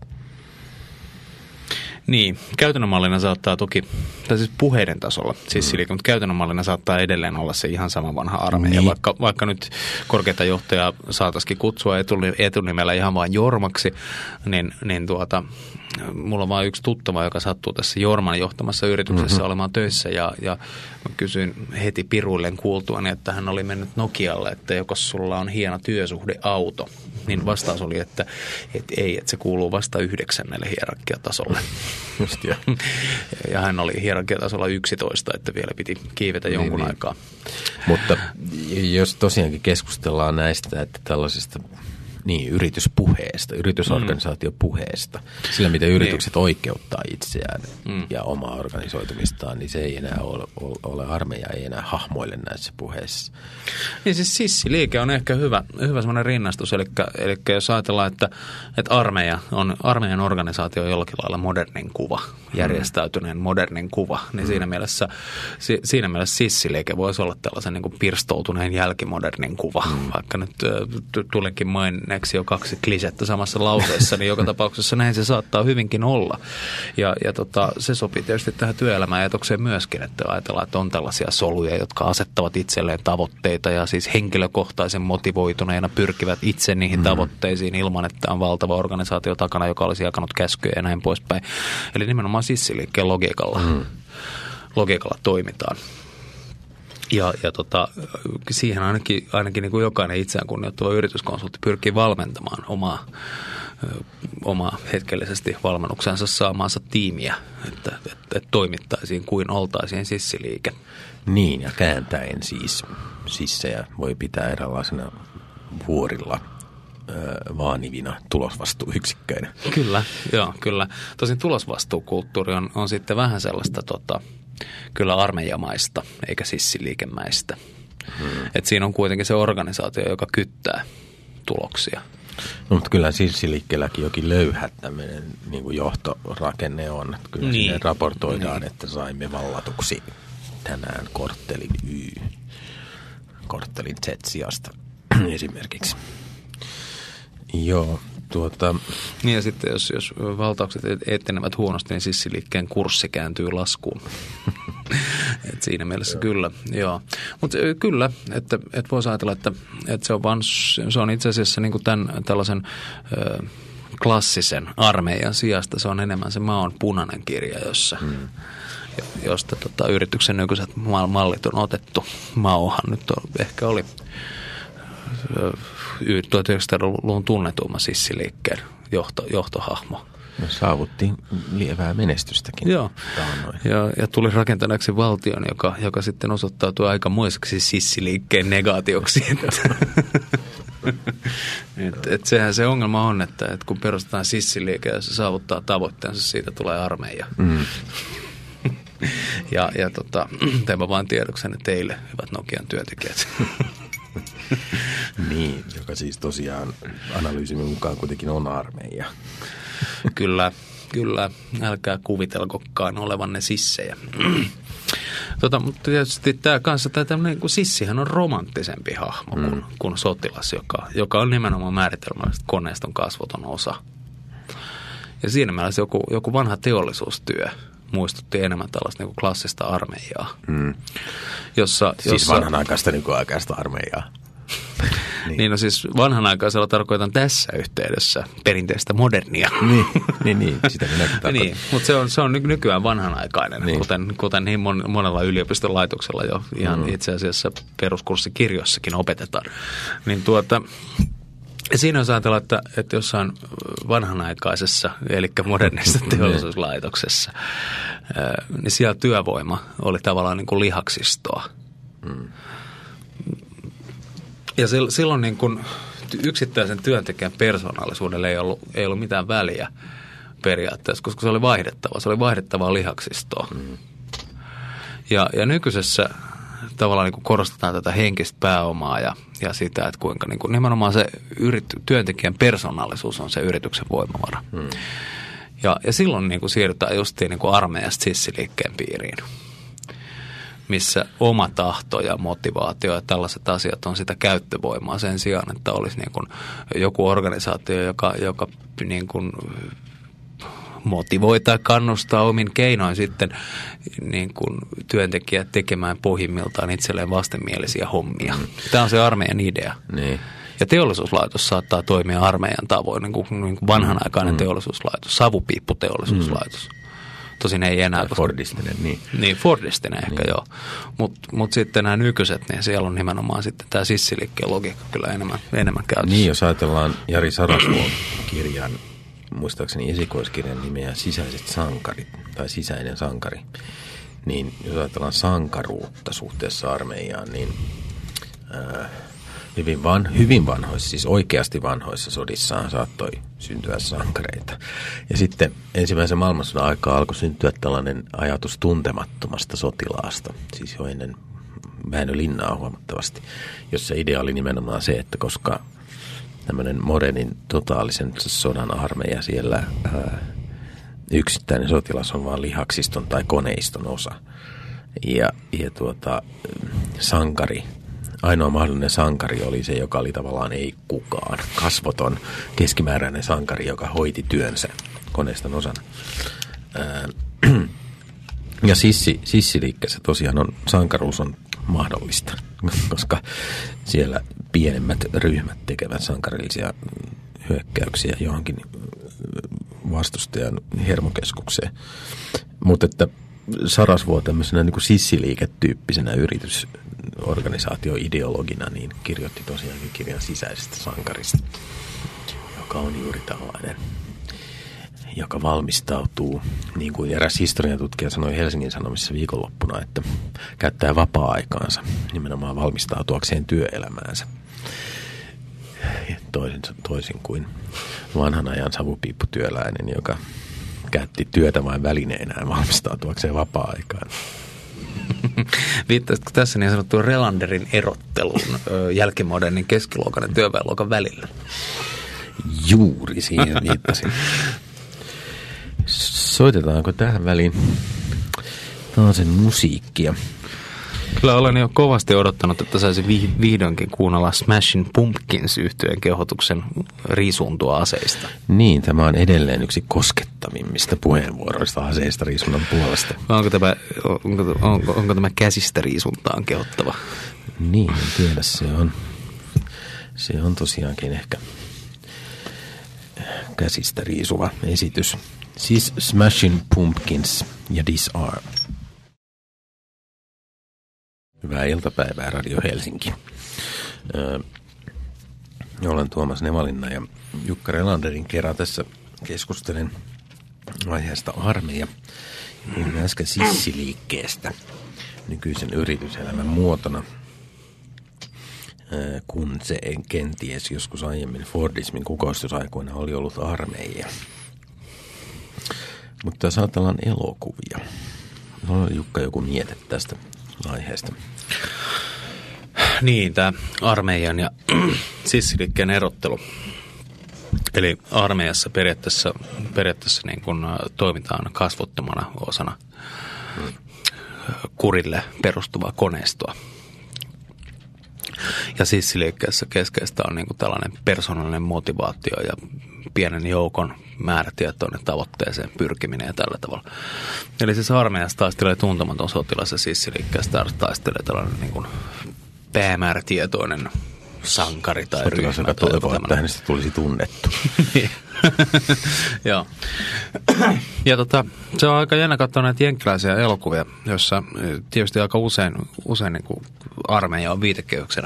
Niin, käytännön mallina saattaa toki, tai siis puheiden tasolla sissiliike, mm. mutta käytännön mallina saattaa edelleen olla se ihan sama vanha armeija. Niin. Vaikka, vaikka nyt korkeata johtajaa saataisiin kutsua etunimellä ihan vain Jormaksi, niin, niin tuota, mulla on vain yksi tuttava, joka sattuu tässä Jorman johtamassa yrityksessä mm-hmm. olemaan töissä ja, ja mä kysyin heti piruilleen kuultuani, että hän oli mennyt Nokialle, että jokos sulla on hieno työsuhdeauto. Niin vastaus oli, että, että ei, että se kuuluu vasta yhdeksännelle hierarkiatasolle.
Just ja.
ja hän oli hierarkiatasolla yksitoista, että vielä piti kiivetä jonkun niin, aikaa.
Mutta jos tosiaankin keskustellaan näistä, että tällaisista niin, yrityspuheesta, yritysorganisaatiopuheesta, mm. sillä miten yritykset niin oikeuttaa itseään mm. ja omaa organisoitumistaan, niin se ei enää ole, ole armeija, ei enää hahmoille näissä puheissa.
Niin siis sissiliike on ehkä hyvä, hyvä semmoinen rinnastus, eli, eli jos ajatellaan, että, että armeija on, armeijan organisaatio on jollakin lailla modernin kuva, järjestäytyneen mm. modernin kuva, niin mm. siinä, mielessä, si, siinä mielessä sissiliike voisi olla tällaisen niin kuin pirstoutuneen jälkimodernin kuva, mm. vaikka nyt äh, tulenkin main kolmanneksi jo kaksi klisettä samassa lauseessa, niin joka tapauksessa näin se saattaa hyvinkin olla. Ja, ja tota, se sopii tietysti tähän työelämäajatukseen myöskin, että ajatellaan, että on tällaisia soluja, jotka asettavat itselleen tavoitteita ja siis henkilökohtaisen motivoituneena pyrkivät itse niihin mm. tavoitteisiin ilman, että on valtava organisaatio takana, joka olisi jakanut käskyjä ja näin poispäin. Eli nimenomaan sissiliikkeen logiikalla, mm. logiikalla toimitaan. Ja, ja tota, siihen ainakin, ainakin niin kuin jokainen itseään kunnioittava yrityskonsultti pyrkii valmentamaan omaa, omaa hetkellisesti valmennuksensa saamaansa tiimiä, että, että, että toimittaisiin kuin oltaisiin sissiliike.
Niin, ja kääntäen siis sissejä voi pitää eräänlaisena vuorilla vaanivina tulosvastuuyksikköinä.
Kyllä, joo, kyllä. Tosin tulosvastuukulttuuri on, on sitten vähän sellaista tota, kyllä armeijamaista, eikä sissiliikemäistä. Hmm. Et siinä on kuitenkin se organisaatio, joka kyttää tuloksia.
No, mutta kyllä sissiliikkeelläkin jokin löyhä tämmöinen niin kuin johtorakenne on. Että kyllä niin. Sinne raportoidaan, niin. Että saimme vallatuksi tänään korttelin Y, korttelin Z sijasta esimerkiksi. Joo, tuota...
Niin ja sitten jos, jos valtaukset etenevät huonosti, niin sissiliikkeen kurssi kääntyy laskuun. Et siinä mielessä kyllä, joo. Mutta kyllä, että et voisi ajatella, että, että se on, vaan, se on itse asiassa niin kuin tämän tällaisen ö, klassisen armeijan sijasta, se on enemmän se maon punainen kirja, jossa... Hmm. josta tota, yrityksen nykyiset mallit on otettu. Maohan nyt on, ehkä oli tuhatyhdeksänsataaluvun tunnetumma sissiliikkeen johto, johtohahmo.
No, saavutti lievää menestystäkin.
Joo, ja, ja tuli rakentaneeksi valtion, joka, joka sitten osoittautui aikamoiseksi sissiliikkeen negaatioksi. et, et sehän se ongelma on, että et kun perustetaan sissiliike ja se saavuttaa tavoitteensa, siitä tulee armeija. Mm. ja ja tota, teemme vain tiedoksenne teille, hyvät Nokian työntekijät.
Niin, joka siis tosiaan analyysimme mukaan kuitenkin on armeija.
Kyllä, kyllä. Älkää kuvitelkokaan olevanne sissejä. Tota, mutta tietysti tämä kanssa, tämä tämmöinen kuin sissihän on romanttisempi hahmo mm. kuin, kuin sotilas, joka, joka on nimenomaan määritelmällisesti koneiston kasvoton osa. Ja siinä mielessä joku, joku vanha teollisuustyö muistutti enemmän tällaista niin kuin klassista armeijaa. Mm. Jossa,
siis
jossa,
vanhanaikaista nykyaikaista armeijaa.
Niin. niin no siis vanhanaikaisella tarkoitan tässä yhteydessä perinteistä modernia.
Niin, niin, niin sitä minäkin tarkoitan.
Niin, mutta se on, se on nykyään vanhanaikainen, niin. kuten, kuten niin mon, monella yliopiston laitoksella jo ihan mm. itse asiassa peruskurssikirjoissakin opetetaan. Niin tuota... Siinä on ajatella, että, että jossain vanhanaikaisessa, eli modernissa teollisuuslaitoksessa, niin siellä työvoima oli tavallaan niin kuin lihaksistoa. Mm. Ja silloin niin kuin yksittäisen työntekijän persoonallisuudelle ei ollut, ei ollut mitään väliä periaatteessa, koska se oli vaihdettava. Se oli vaihdettavaa lihaksistoa. Mm. Ja, ja nykyisessä tavallaan niin kuin korostetaan tätä henkistä pääomaa ja, ja sitä, että kuinka niin kuin nimenomaan se yrit, työntekijän persoonallisuus on se yrityksen voimavara. Hmm. Ja, ja silloin niin kuin siirrytään justiin niin kuin armeijasta sissiliikkeen piiriin, missä oma tahto ja motivaatio ja tällaiset asiat on sitä käyttövoimaa sen sijaan, että olisi niin kuin joku organisaatio, joka, joka niin kuin motivoi tai kannustaa omin keinoin sitten niin kuin työntekijät tekemään pohjimmiltaan itselleen vastenmielisiä hommia. Tämä on se armeijan idea. Niin. Ja teollisuuslaitos saattaa toimia armeijan tavoin, niin kuin, niin kuin vanhanaikainen mm. teollisuuslaitos, savupiipputeollisuuslaitos. Mm. Tosin ei enää.
Tai Fordistinen, niin.
Niin, Fordistinen ehkä niin. Joo. Mutta mut sitten nämä nykyiset, niin siellä on nimenomaan sitten tämä sissiliikkeen logiikka kyllä enemmän, enemmän käytössä.
Niin, jos ajatellaan Jari Sarasvuon kirjan, muistaakseni esikoiskirjan nimeä Sisäiset sankarit tai Sisäinen sankari, niin jos ajatellaan sankaruutta suhteessa armeijaan, niin ää, hyvin, van, hyvin vanhoissa, siis oikeasti vanhoissa sodissaan saattoi syntyä sankareita. Ja sitten ensimmäisen maailmansodan aikaa alkoi syntyä tällainen ajatus tuntemattomasta sotilaasta, siis jo ennen Väinö Linnaa huomattavasti, jossa idea oli nimenomaan se, että koska tämmöinen modernin totaalisen sodan armeija siellä ää, yksittäinen sotilas on vaan lihaksiston tai koneiston osa. Ja, ja tuota, sankari ainoa mahdollinen sankari oli se, joka oli tavallaan ei kukaan. Kasvoton keskimääräinen sankari, joka hoiti työnsä koneiston osana. Ää, ja sissi, sissiliikkeessä tosiaan on, sankaruus on mahdollista, koska siellä pienemmät ryhmät tekevät sankarillisia hyökkäyksiä johonkin vastustajan hermokeskukseen. Mutta että Sarasvuo tämmöisenä niin kuin sissiliiketyyppisenä yritysorganisaatioideologina niin kirjoitti tosiaankin kirjan sisäisestä sankarista, joka on juuri tällainen, joka valmistautuu, niin kuin eräs historiatutkija sanoi Helsingin Sanomissa viikonloppuna, että käyttää vapaa-aikaansa nimenomaan valmistautuakseen työelämäänsä. Toisin, toisin kuin vanhan ajan savupiipputyöläinen, joka käytti työtä vain välineenään valmistautuakseen vapaa-aikaan.
Viittaisitko tässä niin sanottuun Relanderin erotteluun jälkimodernin keskiluokan ja työväenluokan välillä?
Juuri siihen viittasin. Soitetaanko tähän väliin taas sen musiikkia?
Kyllä olen jo kovasti odottanut, että saisin vihdoinkin kuunnella Smashing Pumpkins -yhtyeen kehotuksen riisuntua aseista.
Niin, tämä on edelleen yksi koskettavimmista puheenvuoroista aseista riisunnan puolesta.
Onko tämä, onko, onko, onko tämä käsistä riisuntaan kehottava?
Niin, en tiedä. Se on, se on tosiaankin ehkä käsistä riisuva esitys. Siis Smashing Pumpkins ja Disarm. Hyvää iltapäivää Radio Helsinki. Öö, olen Tuomas Nevalinna ja Jukka Relanderin kerran tässä keskustelen aiheesta armeija. Puhuin äsken sissiliikkeestä nykyisen yrityselämän muotona, öö, kun se kenties joskus aiemmin Fordismin kukoistusaikoina oli ollut armeija. Mutta jos ajatellaan elokuvia, on Jukka joku miete tästä aiheesta?
Niin, tämä armeijan ja sissiliikkeen erottelu. Eli armeijassa periaatteessa, periaatteessa niin kuin toimitaan kasvottomana osana kurille perustuvaa koneistoa. Ja sissiliikkeessä keskeistä on niin kuin tällainen persoonallinen motivaatio ja pienen joukon määrätietoinen tavoitteeseen pyrkiminen ja tällä tavalla. Eli siis armeijassa taistelee tuntematon sotilas ja sissiliikkeessä taistelee tällainen niin kuin päämäärätietoinen sankari tai
sotilas,
ryhmä.
Sotilas, joka toivoo, että hänestä tulisi tunnettu.
Joo. Ja tota, se on aika jännä katsoa näitä jenkkiläisiä elokuvia, joissa tietysti aika usein, usein niin kuin armeija on viitekehyksenä.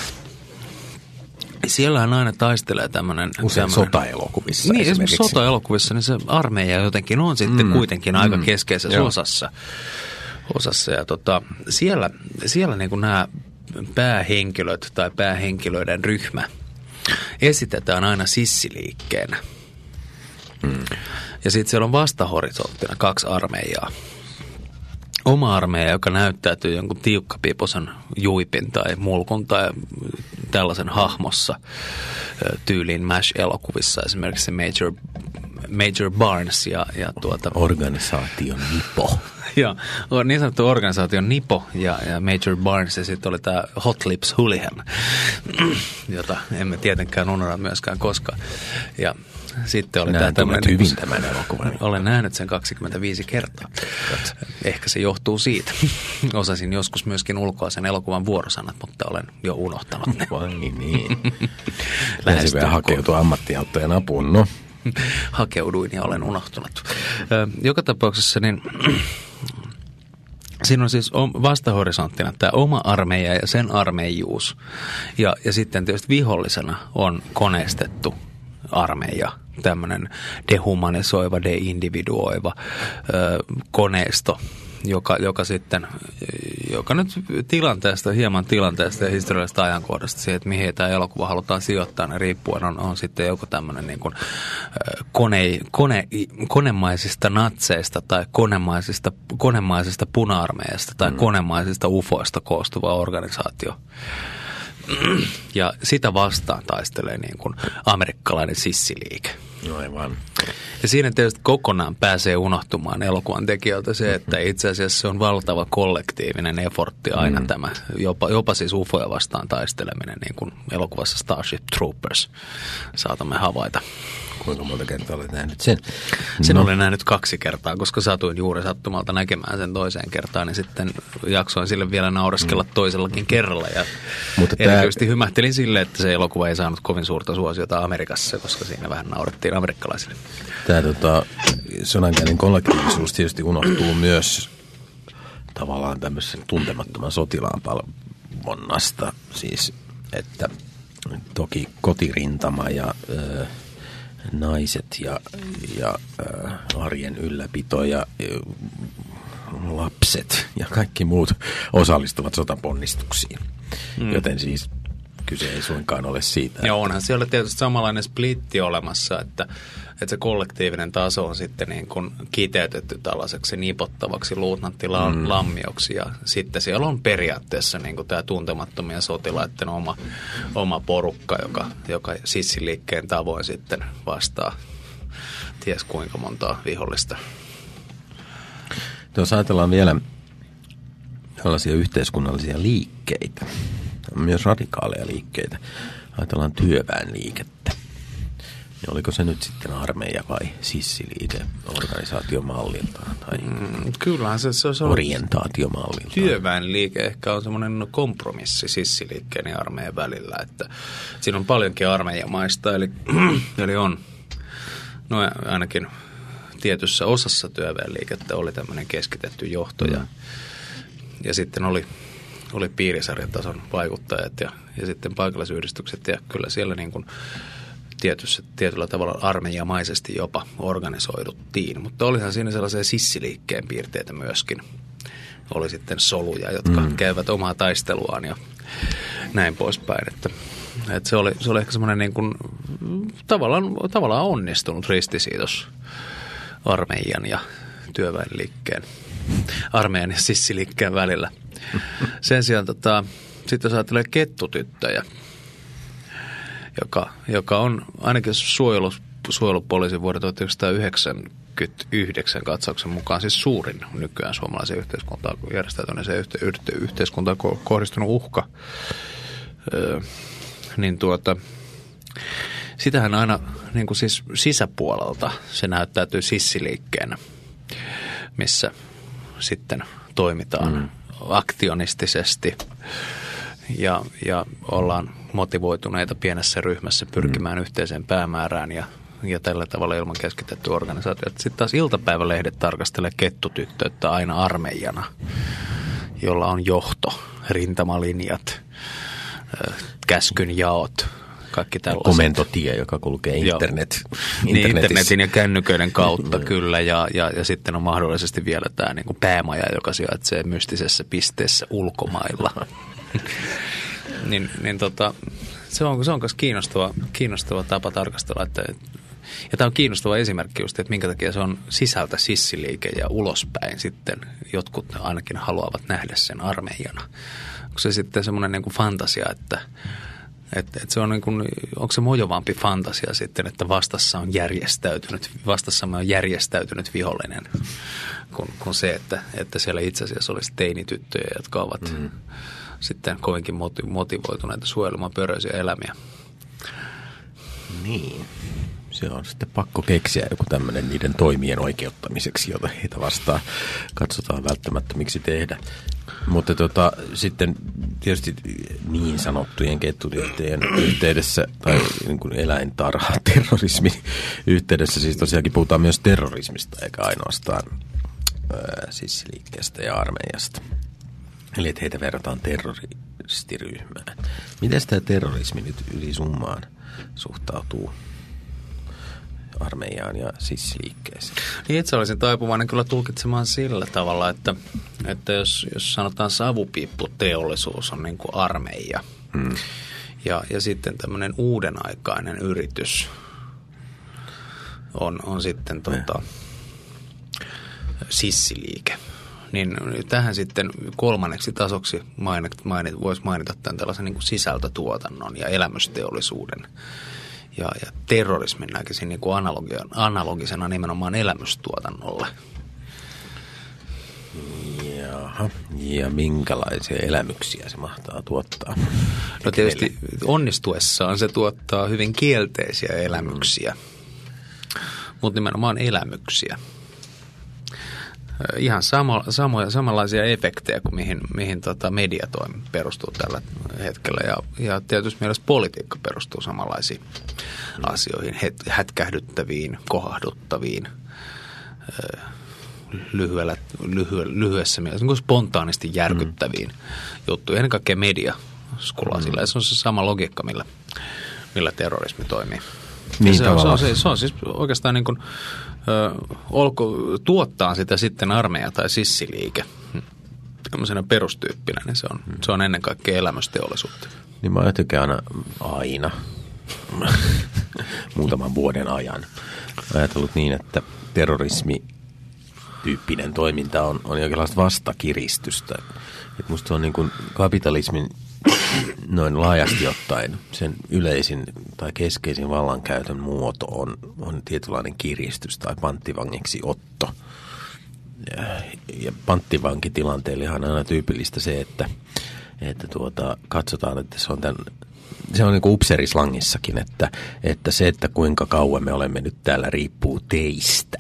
Siellähän aina taistelee tämmöinen...
Usein sotaelokuvissa.
Niin, esimerkiksi sotaelokuvissa, niin se armeija jotenkin on sitten mm. kuitenkin aika mm. keskeisessä Joo. osassa. osassa. Ja tota, siellä siellä niin kuin nämä päähenkilöt tai päähenkilöiden ryhmä esitetään aina sissiliikkeenä. Mm. Ja sitten siellä on vastahorisonttina kaksi armeijaa. Oma armeija, joka näyttäytyy jonkun tiukkapiposen juipin tai mulkun tai tällaisen hahmossa tyyliin MASH-elokuvissa, esimerkiksi se Major, Major Barnes ja, ja tuota...
Organisaation Nipo.
Joo, niin sanottu organisaation Nipo ja, ja Major Barnes ja sitten oli tämä Hot Lips Hooligan, jota emme tietenkään unohda myöskään koskaan. Ja sitten oli
Näen
tämä
hyvin niin, tämän elokuvan.
Olen nähnyt sen kaksikymmentäviisi kertaa. Ehkä se johtuu siitä. Osasin joskus myöskin ulkoa sen elokuvan vuorosanat, mutta olen jo unohtanut ne.
Vai niin. Lähes vielä hakeutua ammattiauttajan apuun, no.
Hakeuduin ja olen unohtunut. Joka tapauksessa niin... Siinä on siis vastahorisonttina tämä oma armeija ja sen armeijuus. Ja, ja sitten tietysti vihollisena on koneistettu armeija, tämmöinen dehumanisoiva, deindividuoiva ö, koneisto, joka, joka sitten, joka nyt tilanteesta, hieman tilanteesta ja historiallisesta ajankohdasta siihen, että mihin tämä elokuva halutaan sijoittaa, niin riippuen on, on sitten joku tämmöinen niin kuin kone, kone, konemaisista natseista tai konemaisista, konemaisista puna-armeijasta tai mm. konemaisista ufoista koostuva organisaatio. Ja sitä vastaan taistelee niin kuin amerikkalainen sissiliike.
Aivan.
Ja siinä tietysti kokonaan pääsee unohtumaan elokuvan tekijöiltä se, että itse asiassa se on valtava kollektiivinen effortti aina mm. tämä, jopa, jopa siis ufoja vastaan taisteleminen, niin kuin elokuvassa Starship Troopers saatamme havaita.
Kuinka monta kertaa olet nähnyt sen?
Sen no. olen nähnyt kaksi kertaa, koska satuin juuri sattumalta näkemään sen toiseen kertaan, niin sitten jaksoin sille vielä naureskella mm. toisellakin kerralla. Ja Mutta erityisesti tämä... hymähtelin sille, että se elokuva ei saanut kovin suurta suosiota Amerikassa, koska siinä vähän naurettiin amerikkalaisille.
Tämä tota, sodankäynnin kollektiivisuus tietysti unohtuu myös tavallaan tämmöisen tuntemattoman sotilaan palvonnasta. Siis, että toki kotirintama ja... Öö, naiset ja, ja äh, arjen ylläpito ja äh, lapset ja kaikki muut osallistuvat sotaponnistuksiin. Mm. Joten siis kyse ei suinkaan ole siitä.
Ja onhan siellä tietysti samanlainen splitti olemassa, että, että se kollektiivinen taso on sitten niin kuin kiteytetty tällaiseksi nipottavaksi luutnanttilammioksi. Ja sitten siellä on periaatteessa niin kuin tämä tuntemattomien sotilaiden oma, oma porukka, joka, joka sissiliikkeen tavoin sitten vastaa ties kuinka montaa vihollista.
Tuossa ajatellaan vielä tällaisia yhteiskunnallisia liikkeitä. Myös radikaaleja liikkeitä. Ajatellaan työväenliikettä. Ja oliko se nyt sitten armeija vai sissiliike organisaatiomalliltaan? Tai
mm, kyllähän se, se on
orientaatiomalliltaan.
Työväenliike ehkä on semmoinen kompromissi sissiliikkeen ja armeijan välillä. Että siinä on paljonkin armeijamaista, eli, eli on no ainakin tietyssä osassa työväenliikettä oli tämmöinen keskitetty johto mm. ja, ja sitten oli oli piirisarjatason vaikuttajat ja, ja sitten paikallisyhdistykset ja kyllä siellä niin kuin tietyssä, tietyllä tavalla armeijamaisesti jopa organisoiduttiin. Mutta olihan siinä sellaisia sissiliikkeen piirteitä myöskin. Oli sitten soluja, jotka mm. käyvät omaa taisteluaan ja näin poispäin. Että, että se, oli, se oli ehkä semmoinen niin kuin tavallaan, tavallaan onnistunut ristisiitos armeijan ja työväenliikkeen, armeijan ja sissiliikkeen välillä. Sen sijaan tota, sitten jos ajattelee kettutyttöjä, joka, joka on ainakin suojelu, suojelupoliisin vuoden tuhatyhdeksänsataayhdeksänkymmentäyhdeksän katsauksen mukaan siis suurin nykyään suomalaisen yhteiskuntaan, järjestäytyneeseen yhte, yhte, yhteiskuntaan kohdistunut uhka, öö, niin tuota, sitähän aina niin kuin siis sisäpuolelta se näyttäytyy sissiliikkeenä, missä sitten toimitaan mm. aktionistisesti ja, ja ollaan motivoituneita pienessä ryhmässä pyrkimään mm. yhteiseen päämäärään ja, ja tällä tavalla ilman keskitetty organisaatio. Sitten taas iltapäivälehdet tarkastelee kettutyttöyttä aina armeijana, jolla on johto, rintamalinjat, käskynjaot, kaikki tällaiset.
Komentotie, joka kulkee internet,
niin, internetin ja kännyköiden kautta kyllä ja, ja, ja sitten on mahdollisesti vielä tämä niin kuin päämaja, joka sijaitsee mystisessä pisteessä ulkomailla. niin, niin tota, se on, se on myös kiinnostava, kiinnostava tapa tarkastella. Että, ja tämä on kiinnostava esimerkki just, että minkä takia se on sisältä sissiliike ja ulospäin sitten jotkut ainakin haluavat nähdä sen armeijana. Onko se sitten semmoinen niin kuin fantasia, että Että et se on niin kuin, onko se mojovampi fantasia sitten, että vastassa on järjestäytynyt, vastassamme on järjestäytynyt vihollinen, kuin, kuin se, että, että siellä itse asiassa olisi teinityttöjä, jotka ovat mm. sitten kovinkin motivoituneita suojelemaan pöröisiä elämiä.
Niin. Se on sitten pakko keksiä joku tämmöinen niiden toimien oikeuttamiseksi, jota heitä vastaan katsotaan välttämättömiksi tehdä. Mutta tota, sitten tietysti niin sanottujen kettutyttöjen yhteydessä tai niin kuin eläintarha-terrorismin yhteydessä, siis tosiaankin puhutaan myös terrorismista eikä ainoastaan ää, sissiliikkeestä ja armeijasta. Eli että heitä verrataan terroristiryhmään. Miten tämä terrorismi nyt yli summaan suhtautuu armeijaan ja sissiliikkeeseen?
Niin itse olisin taipuvainen kyllä tulkitsemaan sillä tavalla, että, että jos, jos sanotaan savupiipputeollisuus on niin kuin armeija hmm. ja, ja sitten tämmöinen uudenaikainen yritys on, on sitten tuota, sissiliike, niin tähän sitten kolmanneksi tasoksi mainit, mainit, voisi mainita tämän tällaisen niin kuin sisältötuotannon ja elämysteollisuuden. Ja, ja terrorismin näkisin niin kuin analogisena nimenomaan elämystuotannolle.
Jaha. Ja minkälaisia elämyksiä se mahtaa tuottaa?
No tietysti onnistuessaan se tuottaa hyvin kielteisiä elämyksiä, mm. mutta nimenomaan elämyksiä. Ihan sama, samoja, samanlaisia efektejä kuin mihin, mihin tota mediatoimi perustuu tällä hetkellä. Ja, ja tietysti mielessä politiikka perustuu samanlaisiin mm. asioihin, hätkähdyttäviin, kohahduttaviin, lyhyellä, lyhy, lyhyessä mielessä, niin spontaanisti järkyttäviin mm. juttuihin. Ennen kaikkea media skulaa mm. sillä. Ja se on se sama logiikka, millä, millä terrorismi toimii. Niin se, on, se, on, se, se on siis oikeastaan niin kuin Ö, olko, tuottaa sitä sitten armeija tai sissiliike tämmöisenä perustyyppinä, niin se on, hmm. se on ennen kaikkea elämysteollisuutta.
Niin mä jotenkin aina, aina muutaman vuoden ajan ajatellut niin, että terrorismityyppinen toiminta on, on jonkinlaista vastakiristystä. Et musta se on niin kuin kapitalismin noin laajasti ottaen sen yleisin tai keskeisin vallankäytön muoto on, on tietynlainen kiristys tai panttivangiksi otto. Ja, ja panttivankitilanteelle on aina tyypillistä se, että, että tuota, katsotaan, että se on, tämän, se on niin kuin upseerislangissakin, että, että se, että kuinka kauan me olemme nyt täällä, riippuu teistä.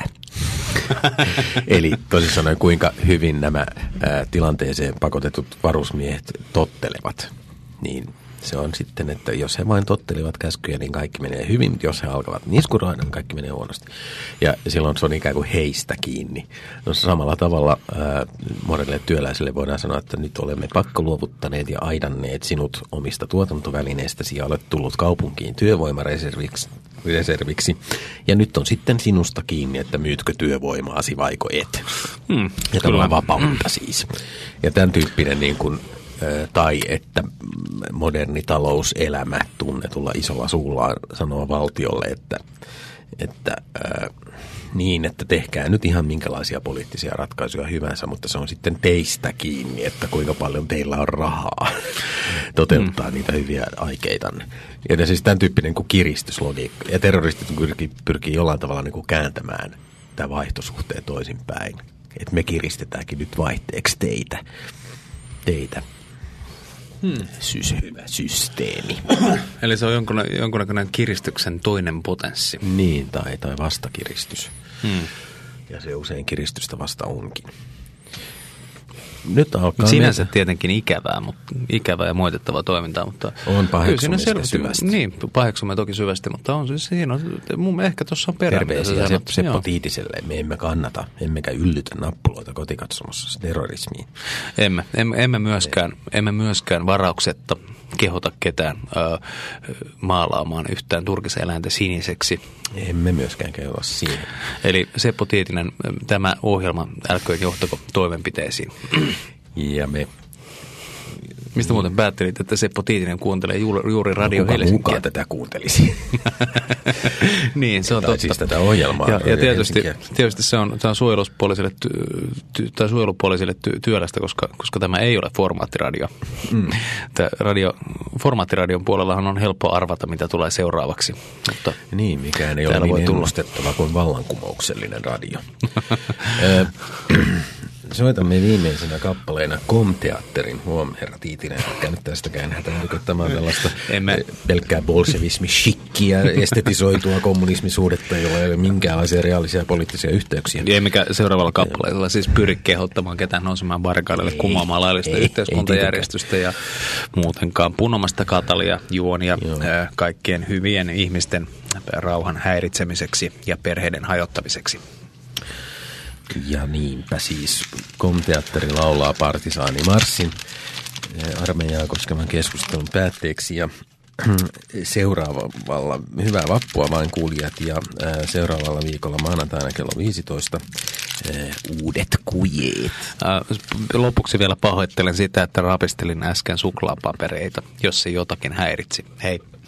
Eli toisin sanoen, kuinka hyvin nämä ää, tilanteeseen pakotetut varusmiehet tottelevat, niin se on sitten, että jos he vain tottelevat käskyjä, niin kaikki menee hyvin, mutta jos he alkavat niskuroida, niin kaikki menee huonosti. Ja silloin se on ikään kuin heistä kiinni. No samalla tavalla ää, monelle työläiselle voidaan sanoa, että nyt olemme pakkoluovuttaneet ja aidanneet sinut omista tuotantovälineistäsi ja olet tullut kaupunkiin työvoimareserviksi. reserviksi. Ja nyt on sitten sinusta kiinni, että myytkö työvoimaasi vaiko et. Hmm, ja tämä on vapautta siis. Ja tämän tyyppinen niin kuin, tai että moderni talouselämä tunnetulla isolla suulla sanoo valtiolle, että, että niin, että tehkää nyt ihan minkälaisia poliittisia ratkaisuja hyvänsä, mutta se on sitten teistä kiinni, että kuinka paljon teillä on rahaa toteuttaa mm. niitä hyviä aikeitanne. Ja siis tämän tyyppinen kuin kiristyslogiikka. Ja terroristit pyrkii, pyrkii jollain tavalla niin kuin kääntämään tämän vaihtosuhteen toisinpäin. Että me kiristetäänkin nyt vaihteeksi teitä. Teitä. Hmm. Sys, hyvä systeemi.
Eli se on jonkun, jonkunnäköinen kiristyksen toinen potenssi.
Niin, tai, tai vastakiristys. Hmm. Ja se usein kiristystä vasta onkin. Nyt alkaa
sinänsä meitä tietenkin ikävää, mutta ikävää ja moitettavaa toimintaa, mutta
on paheksumista syvästi.
Niin, paheksumme toki syvästi, mutta on siis siinä on, mun ehkä tuossa on perään.
Terveisiä se, Seppo Tiitiselle. Me emme kannata, emmekä yllytä nappuloita kotikatsomossa terrorismiin.
Emme, emme, emme, myöskään, emme myöskään varauksetta kehota ketään ö, maalaamaan yhtään turkiseläintä siniseksi.
Emme myöskään kehota siihen.
Eli Seppo Tiitinen, tämä ohjelma älköön johtako toimenpiteisiin.
Ja me...
Mistä muuten päättelit, että Seppo Tiitinen kuuntelee juuri, juuri Radio no, Helsinkiä?
Kuka tätä kuuntelisi?
Niin, se on totta.
Siis tätä ohjelmaa.
Ja, ja tietysti, tietysti se on, on suojeluspoliisille, ty, tai suojelupoliisille ty, työlästä, koska, koska tämä ei ole formaattiradio. Mm. Tämä radio, formaattирadion puolellahan on helppo arvata, mitä tulee seuraavaksi. Mutta
niin, mikään ei ole niin ennustettava kuin vallankumouksellinen radio. Soitamme viimeisenä kappaleena Kom-teatterin. Huom, herra Tiitinen, älkää nyt tästäkään hätäilykö. Tämä on tällaista Emme. pelkkää bolshevismi-shikkiä, estetisoitua kommunismisuudetta, jolla ei ole minkäänlaisia reaalisia poliittisia yhteyksiä.
Emmekä seuraavalla kappaleella siis pyri kehottamaan ketään nousemaan barrikaadille kumoamaan laillista ei, yhteiskuntajärjestystä ei, ja muutenkaan punomasta katalia, juonia äh, kaikkien hyvien ihmisten rauhan häiritsemiseksi ja perheiden hajottamiseksi.
Ja niinpä siis Kom-teatteri laulaa partisaanimarssin armeijaa koskevan keskustelun päätteeksi ja seuraavalla hyvää vappua vain kuulijat ja seuraavalla viikolla maanantaina kello viisitoista uudet kujeet.
Lopuksi vielä pahoittelen sitä, että rapistelin äsken suklaapapereita, jos se jotakin häiritsi. Hei.